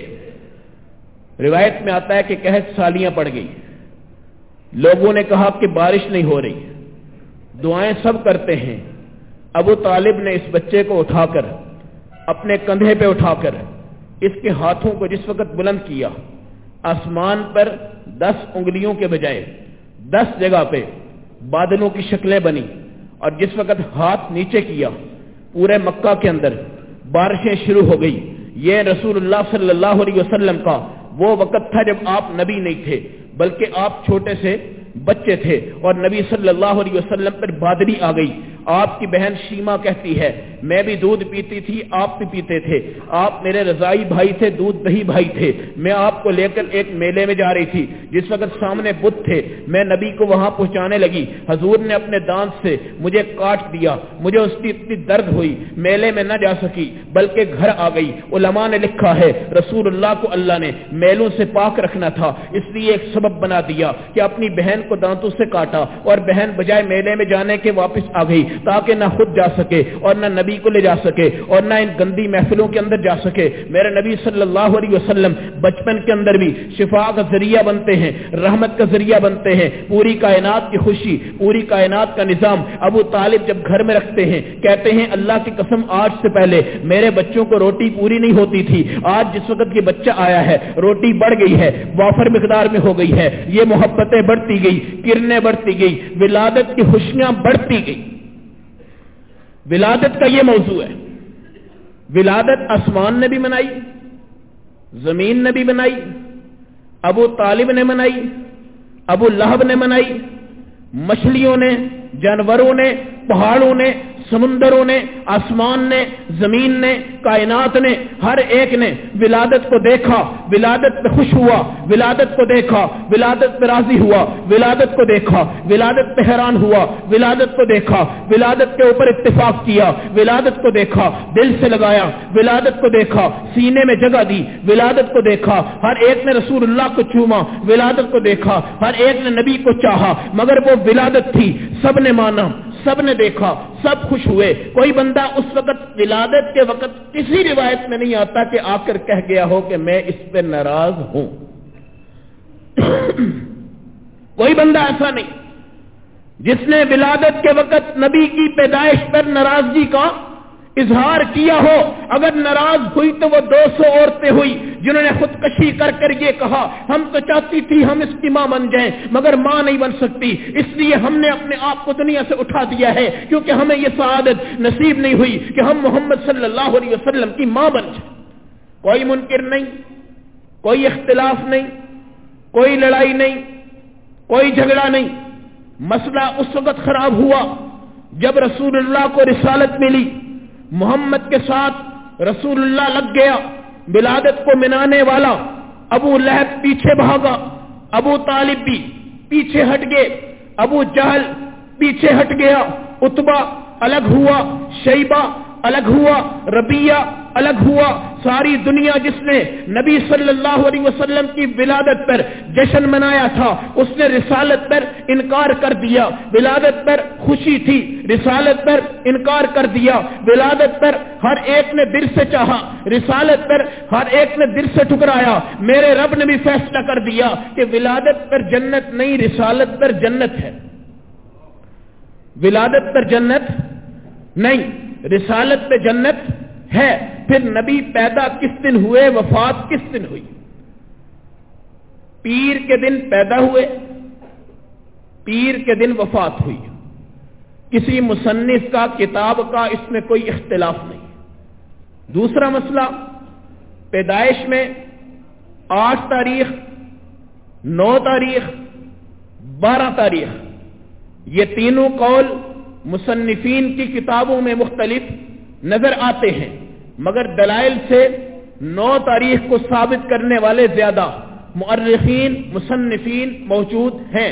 روایت میں آتا ہے کہ قحط سالیاں پڑ گئی، لوگوں نے کہا کہ بارش نہیں ہو رہی، دعائیں سب کرتے ہیں۔ ابو طالب نے اس بچے کو اٹھا کر اپنے کندھے پہ اٹھا کر اس کے ہاتھوں کو جس وقت بلند کیا، آسمان پر 10 انگلیوں کے بجائے 10 جگہ پہ بادلوں کی شکلیں بنی، اور جس وقت ہاتھ نیچے کیا پورے مکہ کے اندر بارشیں شروع ہو گئی۔ یہ رسول اللہ صلی اللہ علیہ وسلم کا وہ وقت تھا جب آپ نبی نہیں تھے، بلکہ آپ چھوٹے سے بچے تھے، اور نبی صلی اللہ علیہ وسلم پر بادلی آ گئی۔ آپ کی بہن شیما کہتی ہے میں بھی دودھ پیتی تھی، آپ بھی پیتے تھے، آپ میرے رضائی بھائی تھے، دودھ دہی بھائی تھے۔ میں آپ کو لے کر ایک میلے میں جا رہی تھی، جس وقت سامنے بت تھے، میں نبی کو وہاں پہنچانے لگی، حضور نے اپنے دانت سے مجھے کاٹ دیا، مجھے اس کی اتنی درد ہوئی، میلے میں نہ جا سکی بلکہ گھر آ گئی۔ علماء نے لکھا ہے رسول اللہ کو اللہ نے میلوں سے پاک رکھنا تھا، اس لیے ایک سبب بنا دیا کہ اپنی بہن کو دانتوں سے کاٹا، اور بہن بجائے میلے میں جانے کے واپس آ گئی، تاکہ نہ خود جا سکے اور نہ نبی کو لے جا سکے اور نہ ان گندی محفلوں کے اندر جا سکے۔ میرے نبی صلی اللہ علیہ وسلم بچپن کے اندر بھی شفا کا ذریعہ بنتے ہیں، رحمت کا ذریعہ بنتے ہیں، پوری کائنات کی خوشی، پوری کائنات کا نظام ابو طالب جب گھر میں رکھتے ہیں، کہتے ہیں اللہ کی قسم آج سے پہلے میرے بچوں کو روٹی پوری نہیں ہوتی تھی، آج جس وقت یہ بچہ آیا ہے روٹی بڑھ گئی ہے، وافر مقدار میں ہو گئی ہے، یہ محبتیں بڑھتی گئی، کرنیں بڑھتی گئی، ولادت کی خوشیاں بڑھتی گئی۔ ولادت کا یہ موضوع ہے۔ ولادت آسمان نے بھی منائی، زمین نے بھی منائی، ابو طالب نے منائی، ابو لہب نے منائی، مچھلیوں نے، جانوروں نے، پہاڑوں نے، سمندروں نے، آسمان نے، زمین نے، کائنات نے، ہر ایک نے ولادت کو دیکھا، ولادت پہ خوش ہوا، ولادت کو دیکھا، ولادت پہ راضی ہوا، ولادت کو دیکھا، ولادت پہ حیران ہوا، ولادت کو دیکھا، ولادت کے اوپر اتفاق کیا، ولادت کو دیکھا، دل سے لگایا، ولادت کو دیکھا، سینے میں جگہ دی، ولادت کو دیکھا، ہر ایک نے رسول اللہ کو چوما، ولادت کو دیکھا، ہر ایک نے نبی کو چاہا، مگر وہ ولادت تھی، سب نے مانا، سب نے دیکھا، سب خوش ہوئے۔ کوئی بندہ اس وقت ولادت کے وقت کسی روایت میں نہیں آتا کہ آ کر کہہ گیا ہو کہ میں اس پہ ناراض ہوں۔ کوئی بندہ ایسا نہیں جس نے ولادت کے وقت نبی کی پیدائش پر ناراضگی کا اظہار کیا ہو۔ اگر ناراض ہوئی تو وہ 200 عورتیں ہوئی جنہوں نے خودکشی کر کر یہ کہا ہم تو چاہتی تھی ہم اس کی ماں بن جائیں مگر ماں نہیں بن سکتی، اس لیے ہم نے اپنے آپ کو دنیا سے اٹھا دیا ہے کیونکہ ہمیں یہ سعادت نصیب نہیں ہوئی کہ ہم محمد صلی اللہ علیہ وسلم کی ماں بن جائیں۔ کوئی منکر نہیں، کوئی اختلاف نہیں، کوئی لڑائی نہیں، کوئی جھگڑا نہیں۔ مسئلہ اس وقت خراب ہوا جب رسول اللہ کو رسالت ملی، محمد کے ساتھ رسول اللہ لگ گیا، ولادت کو منانے والا ابو لہب پیچھے بھاگا، ابو طالب بھی پیچھے ہٹ گئے، ابو جہل پیچھے ہٹ گیا، عتبہ الگ ہوا، شیبہ الگ ہوا، ربیہ الگ ہوا۔ ساری دنیا جس نے نبی صلی اللہ علیہ وسلم کی ولادت پر جشن منایا تھا اس نے رسالت پر انکار کر دیا۔ ولادت پر خوشی تھی، رسالت پر انکار کر دیا۔ ولادت پر ہر ایک نے دل سے چاہا، رسالت پر ہر ایک نے دل سے ٹکرایا۔ میرے رب نے بھی فیصلہ کر دیا کہ ولادت پر جنت نہیں، رسالت پر جنت ہے۔ ولادت پر جنت نہیں، رسالت پہ جنت ہے۔ پھر نبی پیدا کس دن ہوئے، وفات کس دن ہوئی؟ پیر کے دن پیدا ہوئے، پیر کے دن وفات ہوئی۔ کسی مصنف کا، کتاب کا اس میں کوئی اختلاف نہیں۔ دوسرا مسئلہ، پیدائش میں 8 تاریخ، 9 تاریخ، 12 تاریخ، یہ تینوں قول مصنفین کی کتابوں میں مختلف نظر آتے ہیں، مگر دلائل سے 9 تاریخ کو ثابت کرنے والے زیادہ مؤرخین مصنفین موجود ہیں۔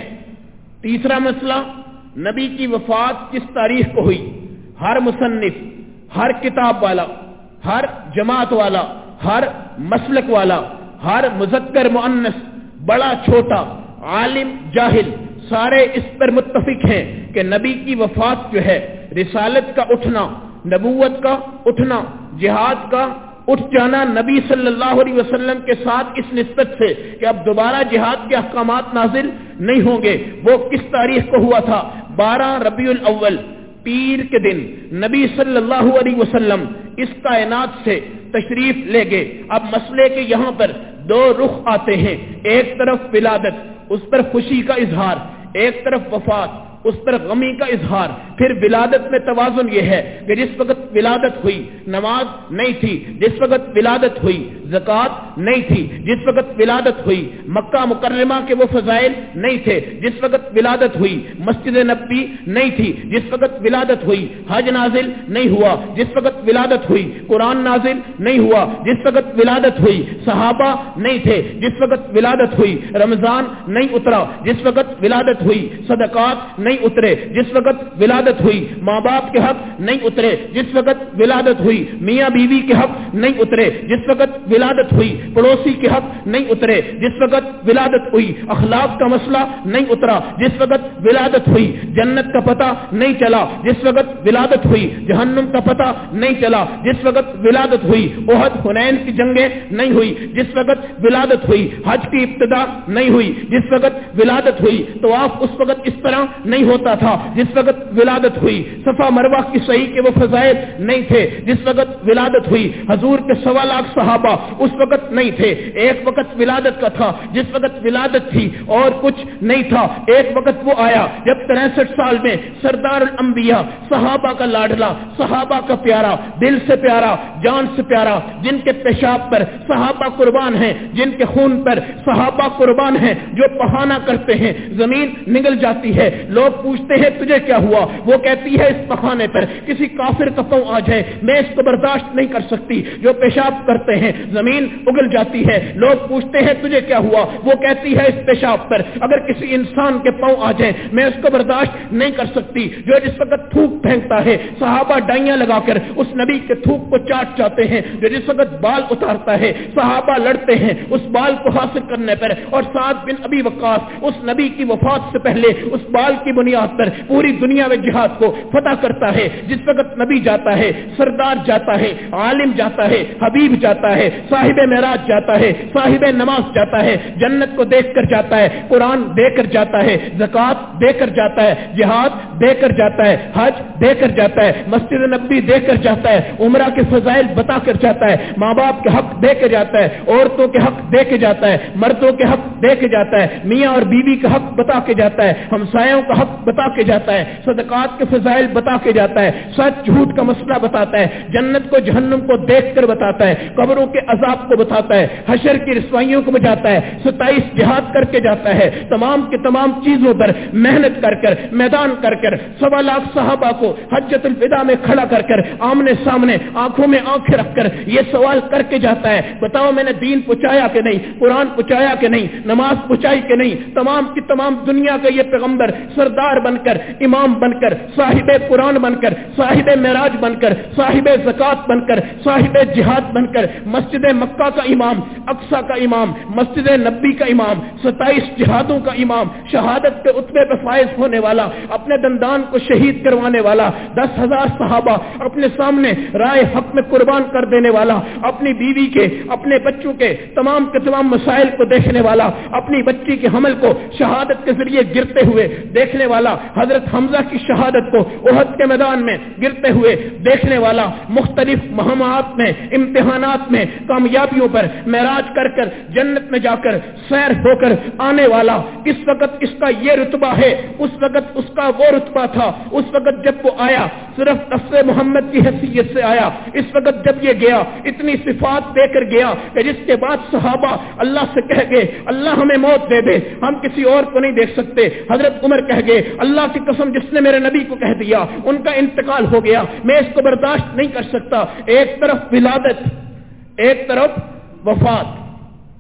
تیسرا مسئلہ، نبی کی وفات کس تاریخ کو ہوئی؟ ہر مصنف، ہر کتاب والا، ہر جماعت والا، ہر مسلک والا، ہر مذکر مؤنث، بڑا چھوٹا، عالم جاہل، سارے اس پر متفق ہیں کہ نبی کی وفات جو ہے، رسالت کا اٹھنا، نبوت کا اٹھنا، جہاد کا اٹھ جانا نبی صلی اللہ علیہ وسلم کے ساتھ اس نسبت سے کہ اب دوبارہ جہاد کے احکامات نازل نہیں ہوں گے، وہ کس تاریخ کو ہوا تھا؟ 12 ربیع الاول، پیر کے دن نبی صلی اللہ علیہ وسلم اس کائنات سے تشریف لے گئے۔ اب مسئلے کے یہاں پر دو رخ آتے ہیں، ایک طرف ولادت، اس پر خوشی کا اظہار، ایک طرف وفات، اس پر غمی کا اظہار۔ پھر ولادت میں توازن یہ ہے کہ جس وقت ولادت ہوئی نماز نہیں تھی، جس وقت ولادت ہوئی زکوٰۃ نہیں تھی، جس وقت ولادت ہوئی مکہ مکرمہ کے وہ فضائل نہیں تھے، جس وقت ولادت ہوئی مسجد نبوی نہیں تھی، جس وقت ولادت ہوئی حج نازل نہیں ہوا، جس وقت ولادت ہوئی قرآن نازل نہیں ہوا، جس وقت ولادت ہوئی صحابہ نہیں تھے، جس وقت ولادت ہوئی رمضان نہیں اترا، جس وقت ولادت ہوئی صدقات نہیں اترے، جس وقت ولادت ہوئی ماں باپ کے حق نہیں اترے، جس وقت ولادت ہوئی میاں بیوی کے حق نہیں اترے، جس وقت ولادت ہوئی پڑوسی کے حق نہیں اترے، جس وقت ولادت ہوئی اخلاق کا مسئلہ نہیں اترا، جس وقت ولادت ہوئی جنت کا پتہ نہیں چلا، جس وقت ولادت ہوئی جہنم کا پتہ نہیں چلا، جس وقت ولادت ہوئی احد حنین کی جنگیں نہیں ہوئی، جس وقت ولادت ہوئی حج کی ابتدا نہیں ہوئی، جس وقت ولادت ہوئی طواف اس وقت اس طرح نہیں ہوتا تھا، جس وقت ولادت ہوئی صفا مروہ کی صحیح کے وہ فضائل نہیں تھے، جس وقت ولادت ہوئی حضور کے 1.25 لاکھ صحابہ اس وقت نہیں تھے، ایک وقت ولادت کا تھا جس وقت ولادت تھی اور کچھ نہیں تھا، ایک وقت وہ آیا جب 63 سال میں سردار الانبیاء صحابہ کا لاڈلا، صحابہ کا پیارا، دل سے پیارا، جان سے پیارا، جن کے پیشاب پر صحابہ قربان ہیں، جن کے خون پر صحابہ قربان ہیں، جو پہانا کرتے ہیں زمین نگل جاتی ہے، لوگ پوچھتے ہیں تجھے کیا ہوا؟ وہ کہتی ہے اس پخانے پر کسی کافر کا پاؤں آ جائے میں اس کو برداشت نہیں کر سکتی، جو پیشاب کرتے ہیں زمین اگل جاتی ہے، لوگ پوچھتے ہیں تجھے کیا ہوا؟ وہ کہتی ہے اس پیشاب پر اگر کسی انسان کے پاؤں آ جائے میں اس کو برداشت نہیں کر سکتی، جو جس وقت تھوک پھینکتا ہے صحابہ ڈائیاں لگا کر اس نبی کے تھوک کو چاٹ جاتے ہیں، جو جس وقت بال اتارتا ہے صحابہ لڑتے ہیں اس بال کو حاصل کرنے پر، اور سعد بن ابی وقاص اس نبی کی وفات سے پہلے اس بال کی بنیاد پر پوری دنیا میں جہاد کو فتح کرتا ہے۔ جس وقت نبی جاتا ہے، سردار جاتا ہے، عالم جاتا ہے، حبیب جاتا ہے، صاحب معراج جاتا ہے، صاحب نماز جاتا ہے، جنت کو دیکھ کر جاتا ہے، قرآن دے کر جاتا ہے، زکوٰۃ دے کر جاتا ہے، جہاد دے کر جاتا ہے، حج دے کر جاتا ہے، مسجد نبوی دے کر جاتا ہے، عمرہ کے فضائل بتا کر جاتا ہے، ماں باپ کے حق دے کے جاتا ہے، عورتوں کے حق دے کے جاتا ہے، مردوں کے حق دے کے جاتا ہے، میاں اور بیوی کا حق بتا کے جاتا ہے، ہمسایوں کا حق بتا کے جاتا ہے، صدقات کے فضائل بتا کے جاتا ہے، سچ جھوٹ کا مسئلہ بتاتا ہے، جنت کو جہنم کو دیکھ کر بتاتا ہے، قبروں کے عذاب کو بتاتا ہے، حشر کی رسوائیوں کو بتاتا ہے، 27 جہاد کر کے جاتا ہے، تمام کی تمام چیزوں پر محنت کر کر میدان کر کر 1.25 لاکھ صحابہ کو حجۃ الوداع میں کھڑا کر کر آمنے سامنے آنکھوں میں آنکھیں رکھ کر یہ سوال کر کے جاتا ہے، بتاؤ میں نے دین پہنچایا کہ نہیں، قرآن پہنچایا کہ نہیں، نماز پہنچائی کہ نہیں؟ تمام کی تمام دنیا کا یہ پیغمبر سردار بن کر، امام بن کر، صاحب قرآن بن کر، صاحب معراج بن کر، صاحب زکوٰۃ بن کر، صاحب جہاد بن کر، مسجد مکہ کا امام، اقصی کا امام، مسجد نبی کا امام، 27 جہادوں کا امام، شہادت کے رتبے پہ فائز ہونے والا، اپنے دندان کو شہید کروانے والا، 10,000 صحابہ اپنے سامنے رائے حق میں قربان کر دینے والا، اپنی بیوی کے، اپنے بچوں کے تمام مسائل کو دیکھنے والا، اپنی بچی کے حمل کو شہادت کے ذریعے گرتے ہوئے دیکھنے والا، حضرت حمزہ کی شہادت کو احد کے میدان میں گرتے ہوئے دیکھنے والا، مختلف مہمات میں، امتحانات میں کامیابیوں پر معراج کر کر جنت میں جا کر سیر ہو کر آنے والا، اس وقت اس کا یہ رتبہ ہے، اس وقت اس کا وہ رتبہ تھا، اس وقت جب وہ آیا صرف نفس محمد کی حیثیت سے آیا، اس وقت جب یہ گیا اتنی صفات دے کر گیا کہ جس کے بعد صحابہ اللہ سے کہہ گئے اللہ ہمیں موت دے دے، ہم کسی اور کو نہیں دیکھ سکتے۔ حضرت عمر کہہ گئے اللہ کی قسم جس نے میرے نبی کو کہہ دیا ان کا انتقال ہو گیا، میں اس کو برداشت نہیں کر سکتا۔ ایک طرف ولادت، ایک طرف وفات،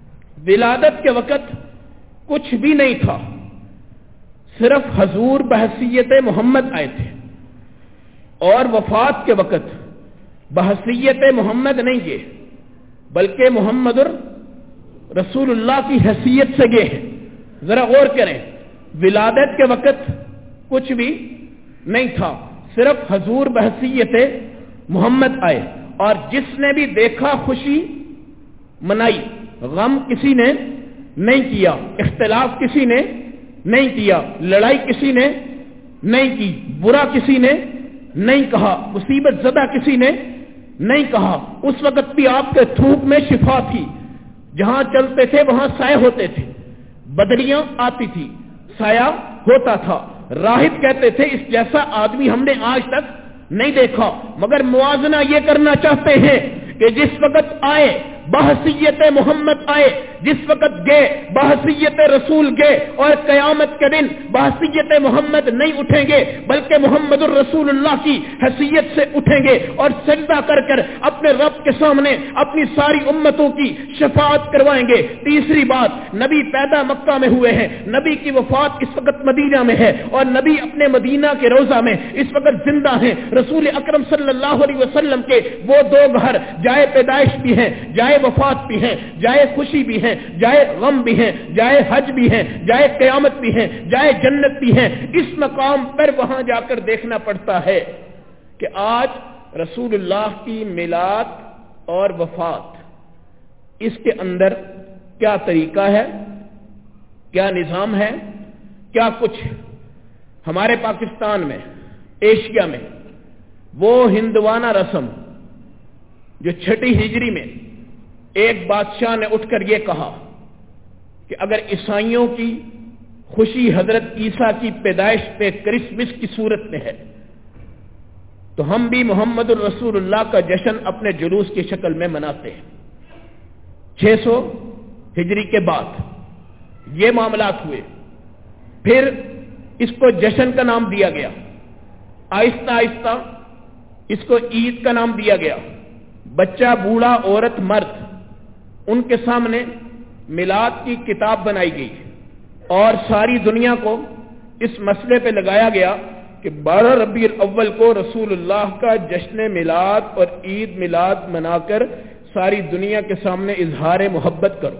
ولادت کے وقت کچھ بھی نہیں تھا، صرف حضور بحیثیت محمد آئے تھے، اور وفات کے وقت بحیثیت محمد نہیں گئے بلکہ محمد رسول اللہ کی حیثیت سے گئے ہیں۔ ذرا غور کریں، ولادت کے وقت کچھ بھی نہیں تھا، صرف حضور بحیثیت محمد آئے، اور جس نے بھی دیکھا خوشی منائی، غم کسی نے نہیں کیا، اختلاف کسی نے نہیں کیا، لڑائی کسی نے نہیں کی، برا کسی نے نہیں کہا، مصیبت زدہ کسی نے نہیں کہا۔ اس وقت بھی آپ کے تھوک میں شفا تھی، جہاں چلتے تھے وہاں سائے ہوتے تھے، بدلیاں آتی تھی، سایہ ہوتا تھا۔ راہب کہتے تھے اس جیسا آدمی ہم نے آج تک نہیں دیکھا، مگر موازنہ یہ کرنا چاہتے ہیں کہ جس وقت آئے بحیثیت محمد آئے، جس وقت گئے بحیثیت رسول گئے، اور قیامت کے دن بحیثیت محمد نہیں اٹھیں گے بلکہ محمد الرسول اللہ کی حیثیت سے اٹھیں گے اور سجدہ کر کر اپنے رب کے سامنے اپنی ساری امتوں کی شفاعت کروائیں گے۔ تیسری بات، نبی پیدا مکہ میں ہوئے ہیں، نبی کی وفات اس وقت مدینہ میں ہے، اور نبی اپنے مدینہ کے روضہ میں اس وقت زندہ ہیں۔ رسول اکرم صلی اللہ علیہ وسلم کے وہ دو گھر، جائے پیدائش بھی ہیں، جائے وفات بھی ہیں، جائے خوشی بھی ہیں، جائے غم بھی ہیں، جائے حج بھی ہیں، جائے قیامت بھی ہیں، جائے جنت بھی ہیں۔ اس مقام پر وہاں جا کر دیکھنا پڑتا ہے کہ آج رسول اللہ کی میلاد اور وفات، اس کے اندر کیا طریقہ ہے، کیا نظام ہے، کیا کچھ ہمارے پاکستان میں، ایشیا میں وہ ہندوانہ رسم جو 6 ہجری میں ایک بادشاہ نے اٹھ کر یہ کہا کہ اگر عیسائیوں کی خوشی حضرت عیسیٰ کی پیدائش پہ کرسمس کی صورت میں ہے تو ہم بھی محمد الرسول اللہ کا جشن اپنے جلوس کی شکل میں مناتے ہیں۔ 600 ہجری کے بعد یہ معاملات ہوئے، پھر اس کو جشن کا نام دیا گیا، آہستہ آہستہ اس کو عید کا نام دیا گیا۔ بچہ، بوڑھا، عورت، مرد، ان کے سامنے میلاد کی کتاب بنائی گئی اور ساری دنیا کو اس مسئلے پہ لگایا گیا کہ 12 ربیع الاول کو رسول اللہ کا جشن میلاد اور عید میلاد منا کر ساری دنیا کے سامنے اظہار محبت کرو۔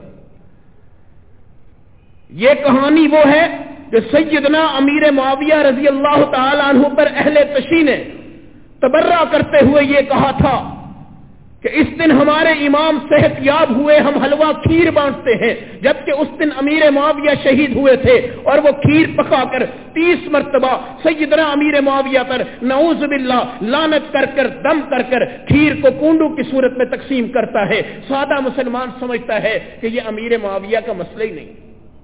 یہ کہانی وہ ہے کہ سیدنا امیر معاویہ رضی اللہ تعالی عنہ پر اہل تشیع نے تبرہ کرتے ہوئے یہ کہا تھا کہ اس دن ہمارے امام صحت یاب ہوئے، ہم حلوہ کھیر بانٹتے ہیں، جبکہ اس دن امیر معاویہ شہید ہوئے تھے، اور وہ کھیر پکا کر 30 مرتبہ سیدنا امیر معاویہ پر نعوذ باللہ لعنت کر کر دم کر کر کھیر کو کونڈو کی صورت میں تقسیم کرتا ہے۔ سادہ مسلمان سمجھتا ہے کہ یہ امیر معاویہ کا مسئلہ ہی نہیں۔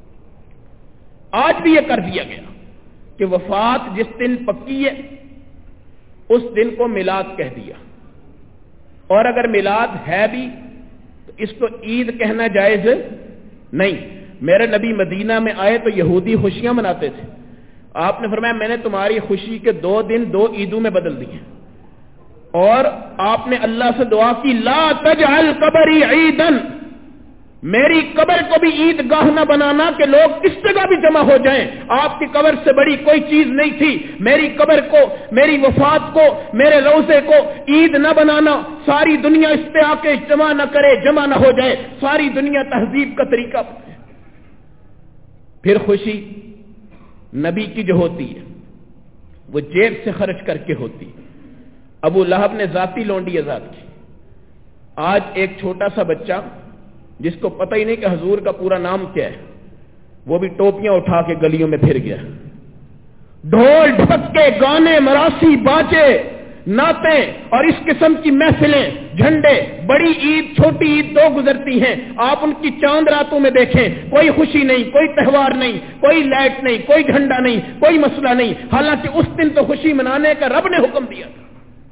آج بھی یہ کر دیا گیا کہ وفات جس دن پکی ہے اس دن کو میلاد کہہ دیا، اور اگر میلاد ہے بھی تو اس کو عید کہنا جائز نہیں۔ میرے نبی مدینہ میں آئے تو یہودی خوشیاں مناتے تھے، آپ نے فرمایا میں نے تمہاری خوشی کے 2 دن 2 عیدوں میں بدل دیے، اور آپ نے اللہ سے دعا کی لا تجعل قبری عیدن، میری قبر کو بھی عید گاہ نہ بنانا کہ لوگ اس جگہ بھی جمع ہو جائیں۔ آپ کی قبر سے بڑی کوئی چیز نہیں تھی، میری قبر کو، میری وفات کو، میرے روضے کو عید نہ بنانا، ساری دنیا اس پہ آ کے اجتماع نہ کرے، جمع نہ ہو جائے، ساری دنیا تہذیب کا طریقہ۔ پھر خوشی نبی کی جو ہوتی ہے وہ جیب سے خرچ کر کے ہوتی ہے۔ ابو لہب نے ذاتی لونڈی آزاد کی۔ آج ایک چھوٹا سا بچہ جس کو پتہ ہی نہیں کہ حضور کا پورا نام کیا ہے، وہ بھی ٹوپیاں اٹھا کے گلیوں میں پھر گیا۔ ڈھول ڈھپکے، گانے، مراسی، باجے، نعتیں اور اس قسم کی محفلیں، جھنڈے، بڑی عید چھوٹی عید 2 گزرتی ہیں، آپ ان کی چاند راتوں میں دیکھیں، کوئی خوشی نہیں، کوئی تہوار نہیں، کوئی لائٹ نہیں، کوئی جھنڈا نہیں، کوئی مسئلہ نہیں، حالانکہ اس دن تو خوشی منانے کا رب نے حکم دیا تھا۔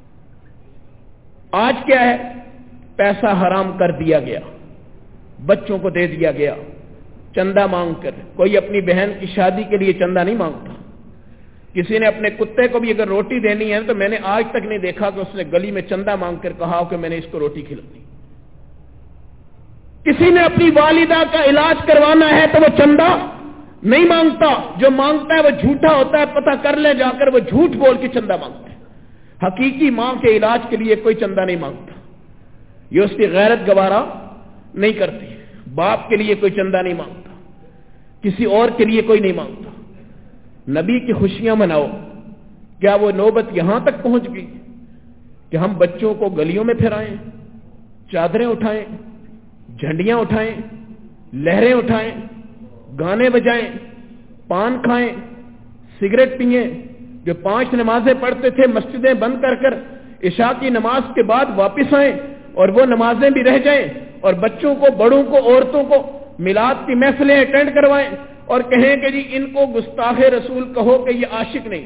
آج کیا ہے؟ پیسہ حرام کر دیا گیا، بچوں کو دے دیا گیا چندہ مانگ کر۔ کوئی اپنی بہن کی شادی کے لیے چندہ نہیں مانگتا، کسی نے اپنے کتے کو بھی اگر روٹی دینی ہے تو میں نے آج تک نہیں دیکھا کہ اس نے گلی میں چندہ مانگ کر کہا کہ میں نے اس کو روٹی کھلانی۔ کسی نے اپنی والدہ کا علاج کروانا ہے تو وہ چندہ نہیں مانگتا، جو مانگتا ہے وہ جھوٹا ہوتا ہے، پتہ کر لے جا کر، وہ جھوٹ بول کے چندہ مانگتا ہے۔ حقیقی ماں کے علاج کے لیے کوئی چندہ نہیں مانگتا، یہ اس کی غیرت گوارا نہیں کرتی۔ باپ کے لیے کوئی چندہ نہیں مانگتا، کسی اور کے لیے کوئی نہیں مانگتا۔ نبی کی خوشیاں مناؤ۔ کیا وہ نوبت یہاں تک پہنچ گئی کہ ہم بچوں کو گلیوں میں پھرائیں، چادریں اٹھائیں، جھنڈیاں اٹھائیں، لہریں اٹھائیں، گانے بجائیں، پان کھائیں، سگریٹ پئیں؟ جو 5 نمازیں پڑھتے تھے مسجدیں بند کر کر عشاء کی نماز کے بعد واپس آئیں اور وہ نمازیں بھی رہ جائیں، اور بچوں کو، بڑوں کو، عورتوں کو میلاد کی محفلیں اٹینڈ کروائیں اور کہیں کہ جی ان کو گستاخ رسول کہو کہ یہ عاشق نہیں۔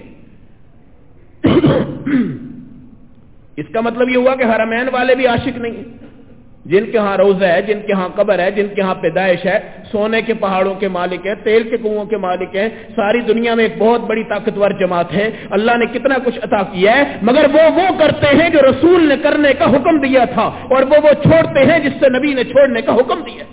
اس کا مطلب یہ ہوا کہ حرمین والے بھی عاشق نہیں ہیں، جن کے ہاں روضہ ہے، جن کے ہاں قبر ہے، جن کے ہاں پیدائش ہے، سونے کے پہاڑوں کے مالک ہیں، تیل کے کنووں کے مالک ہیں، ساری دنیا میں ایک بہت بڑی طاقتور جماعت ہے، اللہ نے کتنا کچھ عطا کیا ہے، مگر وہ کرتے ہیں جو رسول نے کرنے کا حکم دیا تھا، اور وہ چھوڑتے ہیں جس سے نبی نے چھوڑنے کا حکم دیا۔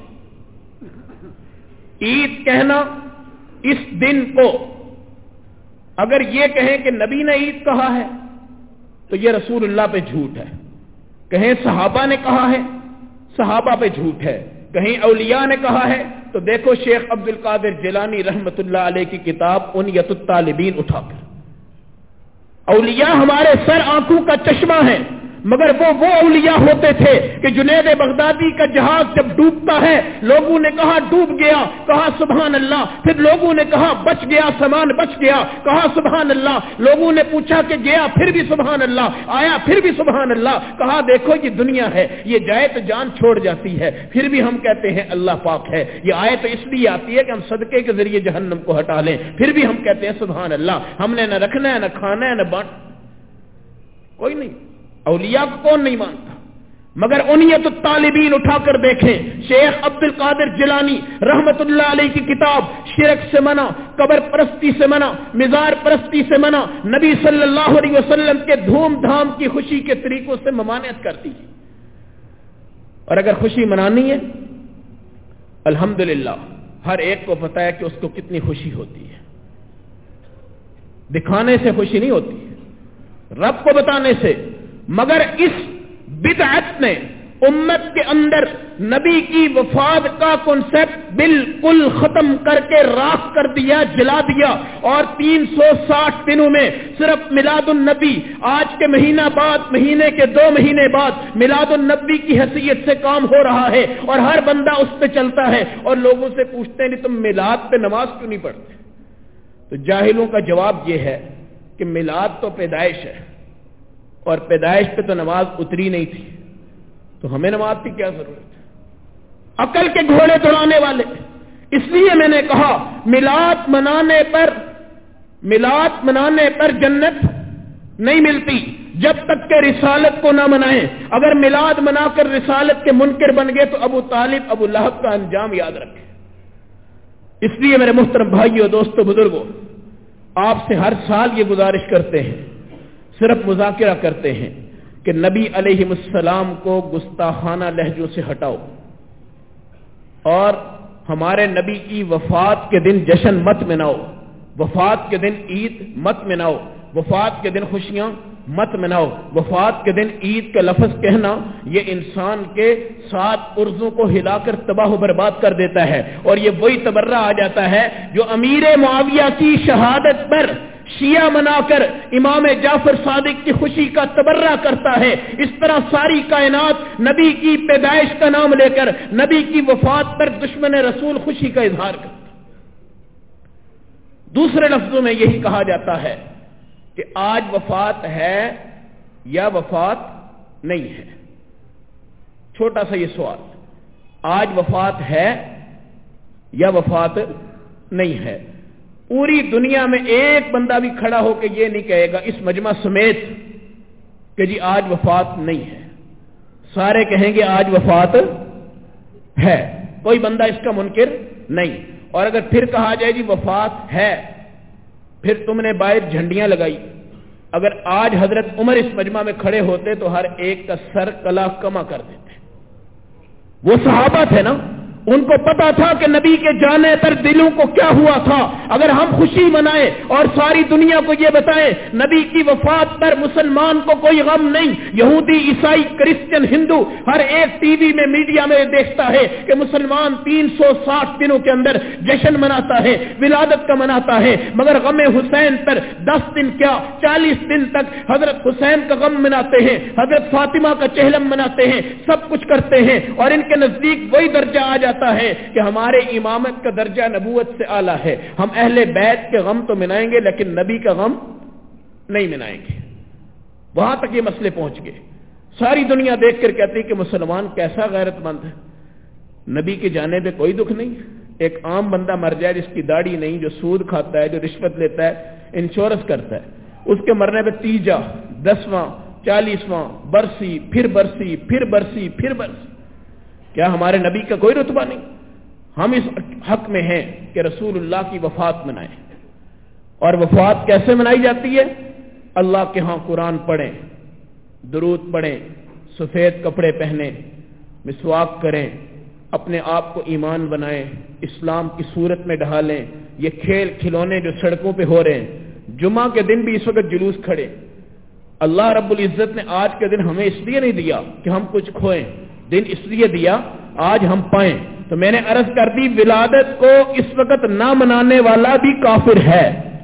عید کہنا اس دن کو، اگر یہ کہیں کہ نبی نے عید کہا ہے تو یہ رسول اللہ پہ جھوٹ ہے، کہیں صحابہ نے کہا ہے، صحابہ پہ جھوٹ ہے، کہیں اولیاء نے کہا ہے تو دیکھو شیخ عبد القادر جیلانی رحمت اللہ علیہ کی کتاب انیت الطالبین اٹھا کر۔ اولیاء ہمارے سر آنکھوں کا چشمہ ہے، مگر وہ اولیاء ہوتے تھے کہ جنید بغدادی کا جہاز جب ڈوبتا ہے لوگوں نے کہا ڈوب گیا، کہا سبحان اللہ، پھر لوگوں نے کہا بچ گیا، سامان بچ گیا، کہا سبحان اللہ، لوگوں نے پوچھا کہ گیا، پھر بھی سبحان اللہ، آیا، پھر بھی سبحان اللہ، کہا دیکھو یہ دنیا ہے، یہ جائے تو جان چھوڑ جاتی ہے، پھر بھی ہم کہتے ہیں اللہ پاک ہے، یہ آئے تو اس لیے آتی ہے کہ ہم صدقے کے ذریعے جہنم کو ہٹا لیں، پھر بھی ہم کہتے ہیں سبحان اللہ، ہم نے نہ رکھنا ہے، نہ کھانا ہے، نہ بانٹ، کوئی نہیں۔ اولیاء کو کون نہیں مانتا؟ مگر انیت الطالبین اٹھا کر دیکھیں، شیخ عبد القادر جیلانی رحمت اللہ علیہ کی کتاب شرک سے منع، قبر پرستی سے منع، مزار پرستی سے منع، نبی صلی اللہ علیہ وسلم کے دھوم دھام کی خوشی کے طریقوں سے ممانعت کرتی ہے۔ اور اگر خوشی منانی ہے، الحمدللہ ہر ایک کو پتا ہے کہ اس کو کتنی خوشی ہوتی ہے، دکھانے سے خوشی نہیں ہوتی ہے، رب کو بتانے سے۔ مگر اس بدعت نے امت کے اندر نبی کی وفات کا کنسپٹ بالکل ختم کر کے راکھ کر دیا، جلا دیا، اور 360 دنوں میں صرف میلاد النبی، آج کے مہینہ بعد، مہینے کے 2 مہینے بعد میلاد النبی کی حیثیت سے کام ہو رہا ہے، اور ہر بندہ اس پہ چلتا ہے، اور لوگوں سے پوچھتے ہیں تم میلاد پہ نماز کیوں نہیں پڑھتے؟ تو جاہلوں کا جواب یہ ہے کہ میلاد تو پیدائش ہے، اور پیدائش پہ تو نماز اتری نہیں تھی، تو ہمیں نماز کی کیا ضرورت ہے؟ عقل کے گھوڑے دوڑانے والے۔ اس لیے میں نے کہا میلاد منانے پر جنت نہیں ملتی جب تک کہ رسالت کو نہ منائیں۔ اگر میلاد منا کر رسالت کے منکر بن گئے تو ابو طالب، ابو لہب کا انجام یاد رکھیں۔ اس لیے میرے محترم بھائیوں، دوستوں، بزرگوں، آپ سے ہر سال یہ گزارش کرتے ہیں، صرف مذاکرہ کرتے ہیں کہ نبی علیہ السلام کو گستاخانہ لہجوں سے ہٹاؤ، اور ہمارے نبی کی وفات کے دن جشن مت مناؤ، وفات کے دن عید مت مناؤ، وفات کے دن خوشیاں مت مناؤ۔ وفات کے دن عید کا لفظ کہنا یہ انسان کے 7 عرضوں کو ہلا کر تباہ و برباد کر دیتا ہے، اور یہ وہی تبرہ آ جاتا ہے جو امیر معاویہ کی شہادت پر شیعہ منا کر امام جعفر صادق کی خوشی کا تبرہ کرتا ہے۔ اس طرح ساری کائنات نبی کی پیدائش کا نام لے کر نبی کی وفات پر دشمن رسول خوشی کا اظہار کرتا ہے۔ دوسرے لفظوں میں یہی کہا جاتا ہے کہ آج وفات ہے یا وفات نہیں ہے۔ چھوٹا سا یہ سوال، آج وفات ہے یا وفات نہیں ہے؟ پوری دنیا میں ایک بندہ بھی کھڑا ہو کے یہ نہیں کہے گا اس مجمع سمیت کہ جی آج وفات نہیں ہے، سارے کہیں گے آج وفات ہے، کوئی بندہ اس کا منکر نہیں۔ اور اگر پھر کہا جائے جی وفات ہے، پھر تم نے باہر جھنڈیاں لگائی، اگر آج حضرت عمر اس مجمع میں کھڑے ہوتے تو ہر ایک کا سر کلا کما کر دیتے۔ وہ صحابہ تھے نا، ان کو پتا تھا کہ نبی کے جانے پر دلوں کو کیا ہوا تھا. اگر ہم خوشی منائیں اور ساری دنیا کو یہ بتائیں نبی کی وفات پر مسلمان کو کوئی غم نہیں، یہودی عیسائی کرسچن ہندو ہر ایک ٹی وی میں میڈیا میں دیکھتا ہے کہ مسلمان 360 دنوں کے اندر جشن مناتا ہے، ولادت کا مناتا ہے، مگر غم حسین پر 10 دن کیا 40 دن تک حضرت حسین کا غم مناتے ہیں، حضرت فاطمہ کا چہلم مناتے ہیں، سب کچھ کرتے ہیں، اور ان کے نزدیک وہی درجہ آ جاتا ہے کہ ہمارے امامت کا درجہ نبوت سے اعلیٰ ہے. ہم اہل بیت کے غم تو منائیں گے لیکن نبی کا غم نہیں منائیں گے. وہاں تک یہ مسئلے پہنچ گئے. ساری دنیا دیکھ کر کہتی کہ مسلمان کیسا غیرت مند ہے، نبی کے جانے پہ کوئی دکھ نہیں. ایک عام بندہ مر جائے جس کی داڑھی نہیں، جو سود کھاتا ہے، جو رشوت لیتا ہے، انشورنس کرتا ہے، اس کے مرنے پہ 30 10واں 40واں برسی، پھر برسی، پھر برسی، پھر برسی. کیا ہمارے نبی کا کوئی رتبہ نہیں؟ ہم اس حق میں ہیں کہ رسول اللہ کی وفات منائیں. اور وفات کیسے منائی جاتی ہے؟ اللہ کے ہاں قرآن پڑھیں، درود پڑھیں، سفید کپڑے پہنیں، مسواک کریں، اپنے آپ کو ایمان بنائیں، اسلام کی صورت میں ڈھالیں. یہ کھیل کھلونے جو سڑکوں پہ ہو رہے ہیں، جمعہ کے دن بھی اس وقت جلوس کھڑے. اللہ رب العزت نے آج کے دن ہمیں اس لیے نہیں دیا کہ ہم کچھ کھوئیں، دن اس لیے دیا آج ہم پائیں. تو میں نے عرض کر دی ولادت کو اس وقت نہ منانے والا بھی کافر ہے،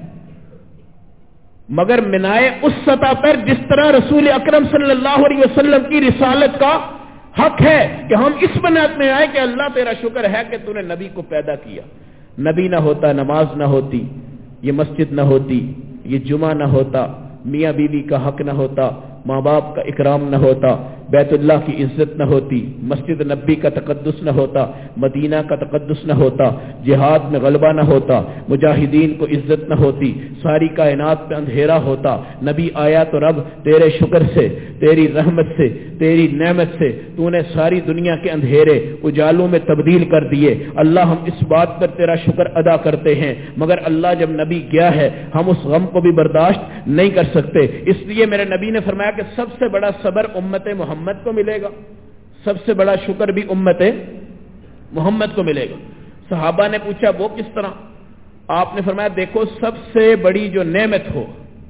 مگر منائے اس سطح پر جس طرح رسول اکرم صلی اللہ علیہ وسلم کی رسالت کا حق ہے کہ ہم اس بنیاد میں آئے کہ اللہ تیرا شکر ہے کہ تو نے نبی کو پیدا کیا. نبی نہ ہوتا نماز نہ ہوتی، یہ مسجد نہ ہوتی، یہ جمعہ نہ ہوتا، میاں بیوی کا حق نہ ہوتا، ماں باپ کا اکرام نہ ہوتا، بیت اللہ کی عزت نہ ہوتی، مسجد نبی کا تقدس نہ ہوتا، مدینہ کا تقدس نہ ہوتا، جہاد میں غلبہ نہ ہوتا، مجاہدین کو عزت نہ ہوتی، ساری کائنات پہ اندھیرا ہوتا. نبی آیا تو رب تیرے شکر سے، تیری رحمت سے، تیری نعمت سے تو نے ساری دنیا کے اندھیرے اجالوں میں تبدیل کر دیے. اللہ ہم اس بات پر تیرا شکر ادا کرتے ہیں، مگر اللہ جب نبی گیا ہے ہم اس غم کو بھی برداشت نہیں کر سکتے. اس لیے میرے نبی نے فرمایا کہ سب سے بڑا صبر امت محمد کو ملے گا، سب سے بڑا شکر بھی امت محمد کو ملے گا. صحابہ نے پوچھا وہ کس طرح؟ آپ نے فرمایا دیکھو سب سے بڑی جو نعمت ہو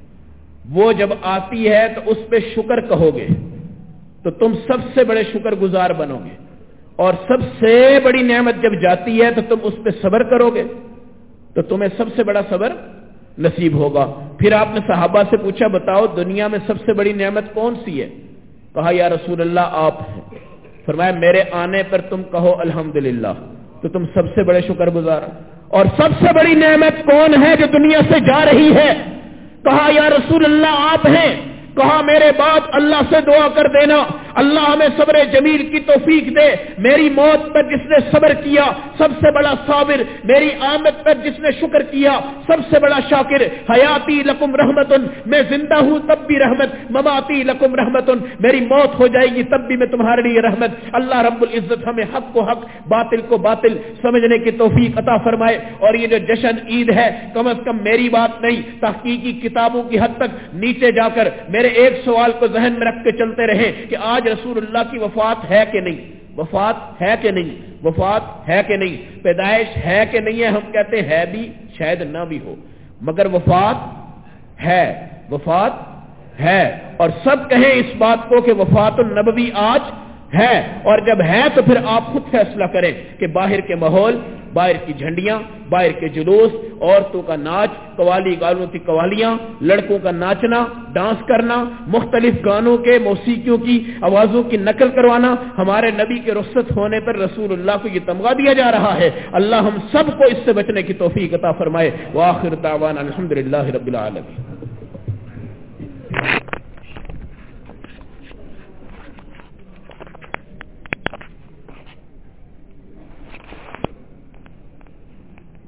وہ جب آتی ہے تو اس پہ شکر کہو گے تو تم سب سے بڑے شکر گزار بنو گے، اور سب سے بڑی نعمت جب جاتی ہے تو تم اس پہ صبر کرو گے تو تمہیں سب سے بڑا صبر نصیب ہوگا. پھر آپ نے صحابہ سے پوچھا بتاؤ دنیا میں سب سے بڑی نعمت کون سی ہے؟ کہا یا رسول اللہ آپ ہیں. فرمایا میرے آنے پر تم کہو الحمدللہ تو تم سب سے بڑے شکر گزار. اور سب سے بڑی نعمت کون ہے جو دنیا سے جا رہی ہے؟ کہا یا رسول اللہ آپ ہیں. کہا میرے بعد اللہ سے دعا کر دینا اللہ ہمیں صبر جمیل کی توفیق دے. میری موت پر جس نے صبر کیا سب سے بڑا صابر، میری آمد پر جس نے شکر کیا سب سے بڑا شاکر. حیاتی لکم رحمتن، میں زندہ ہوں تب بھی رحمت، مماتی لکم رحمتن، میری موت ہو جائے گی تب بھی میں تمہارے لیے رحمت. اللہ رب العزت ہمیں حق کو حق، باطل کو باطل سمجھنے کی توفیق عطا فرمائے. اور یہ جو جشن عید ہے کم از کم میری بات نہیں، تحقیقی کتابوں کی حد تک نیچے جا کر میرے ایک سوال کو ذہن میں رکھ کے چلتے رہیں کہ آج رسول اللہ کی وفات ہے کہ نہیں، وفات ہے کہ نہیں، وفات ہے کہ نہیں، پیدائش ہے کہ نہیں ہے. ہم کہتے ہیں بھی شاید نہ بھی ہو، مگر وفات ہے، وفات ہے. اور سب کہیں اس بات کو کہ وفات النبوی آج ہے. اور جب ہے تو پھر آپ خود فیصلہ کریں کہ باہر کے ماحول، باہر کی جھنڈیاں، باہر کے جلوس، عورتوں کا ناچ، قوالی گانوں کی قوالیاں، لڑکوں کا ناچنا، ڈانس کرنا، مختلف گانوں کے موسیقیوں کی آوازوں کی نقل کروانا، ہمارے نبی کے رخصت ہونے پر رسول اللہ کو یہ تمغہ دیا جا رہا ہے. اللہ ہم سب کو اس سے بچنے کی توفیق عطا فرمائے. وآخر دعوانا الحمدللہ رب العالمین.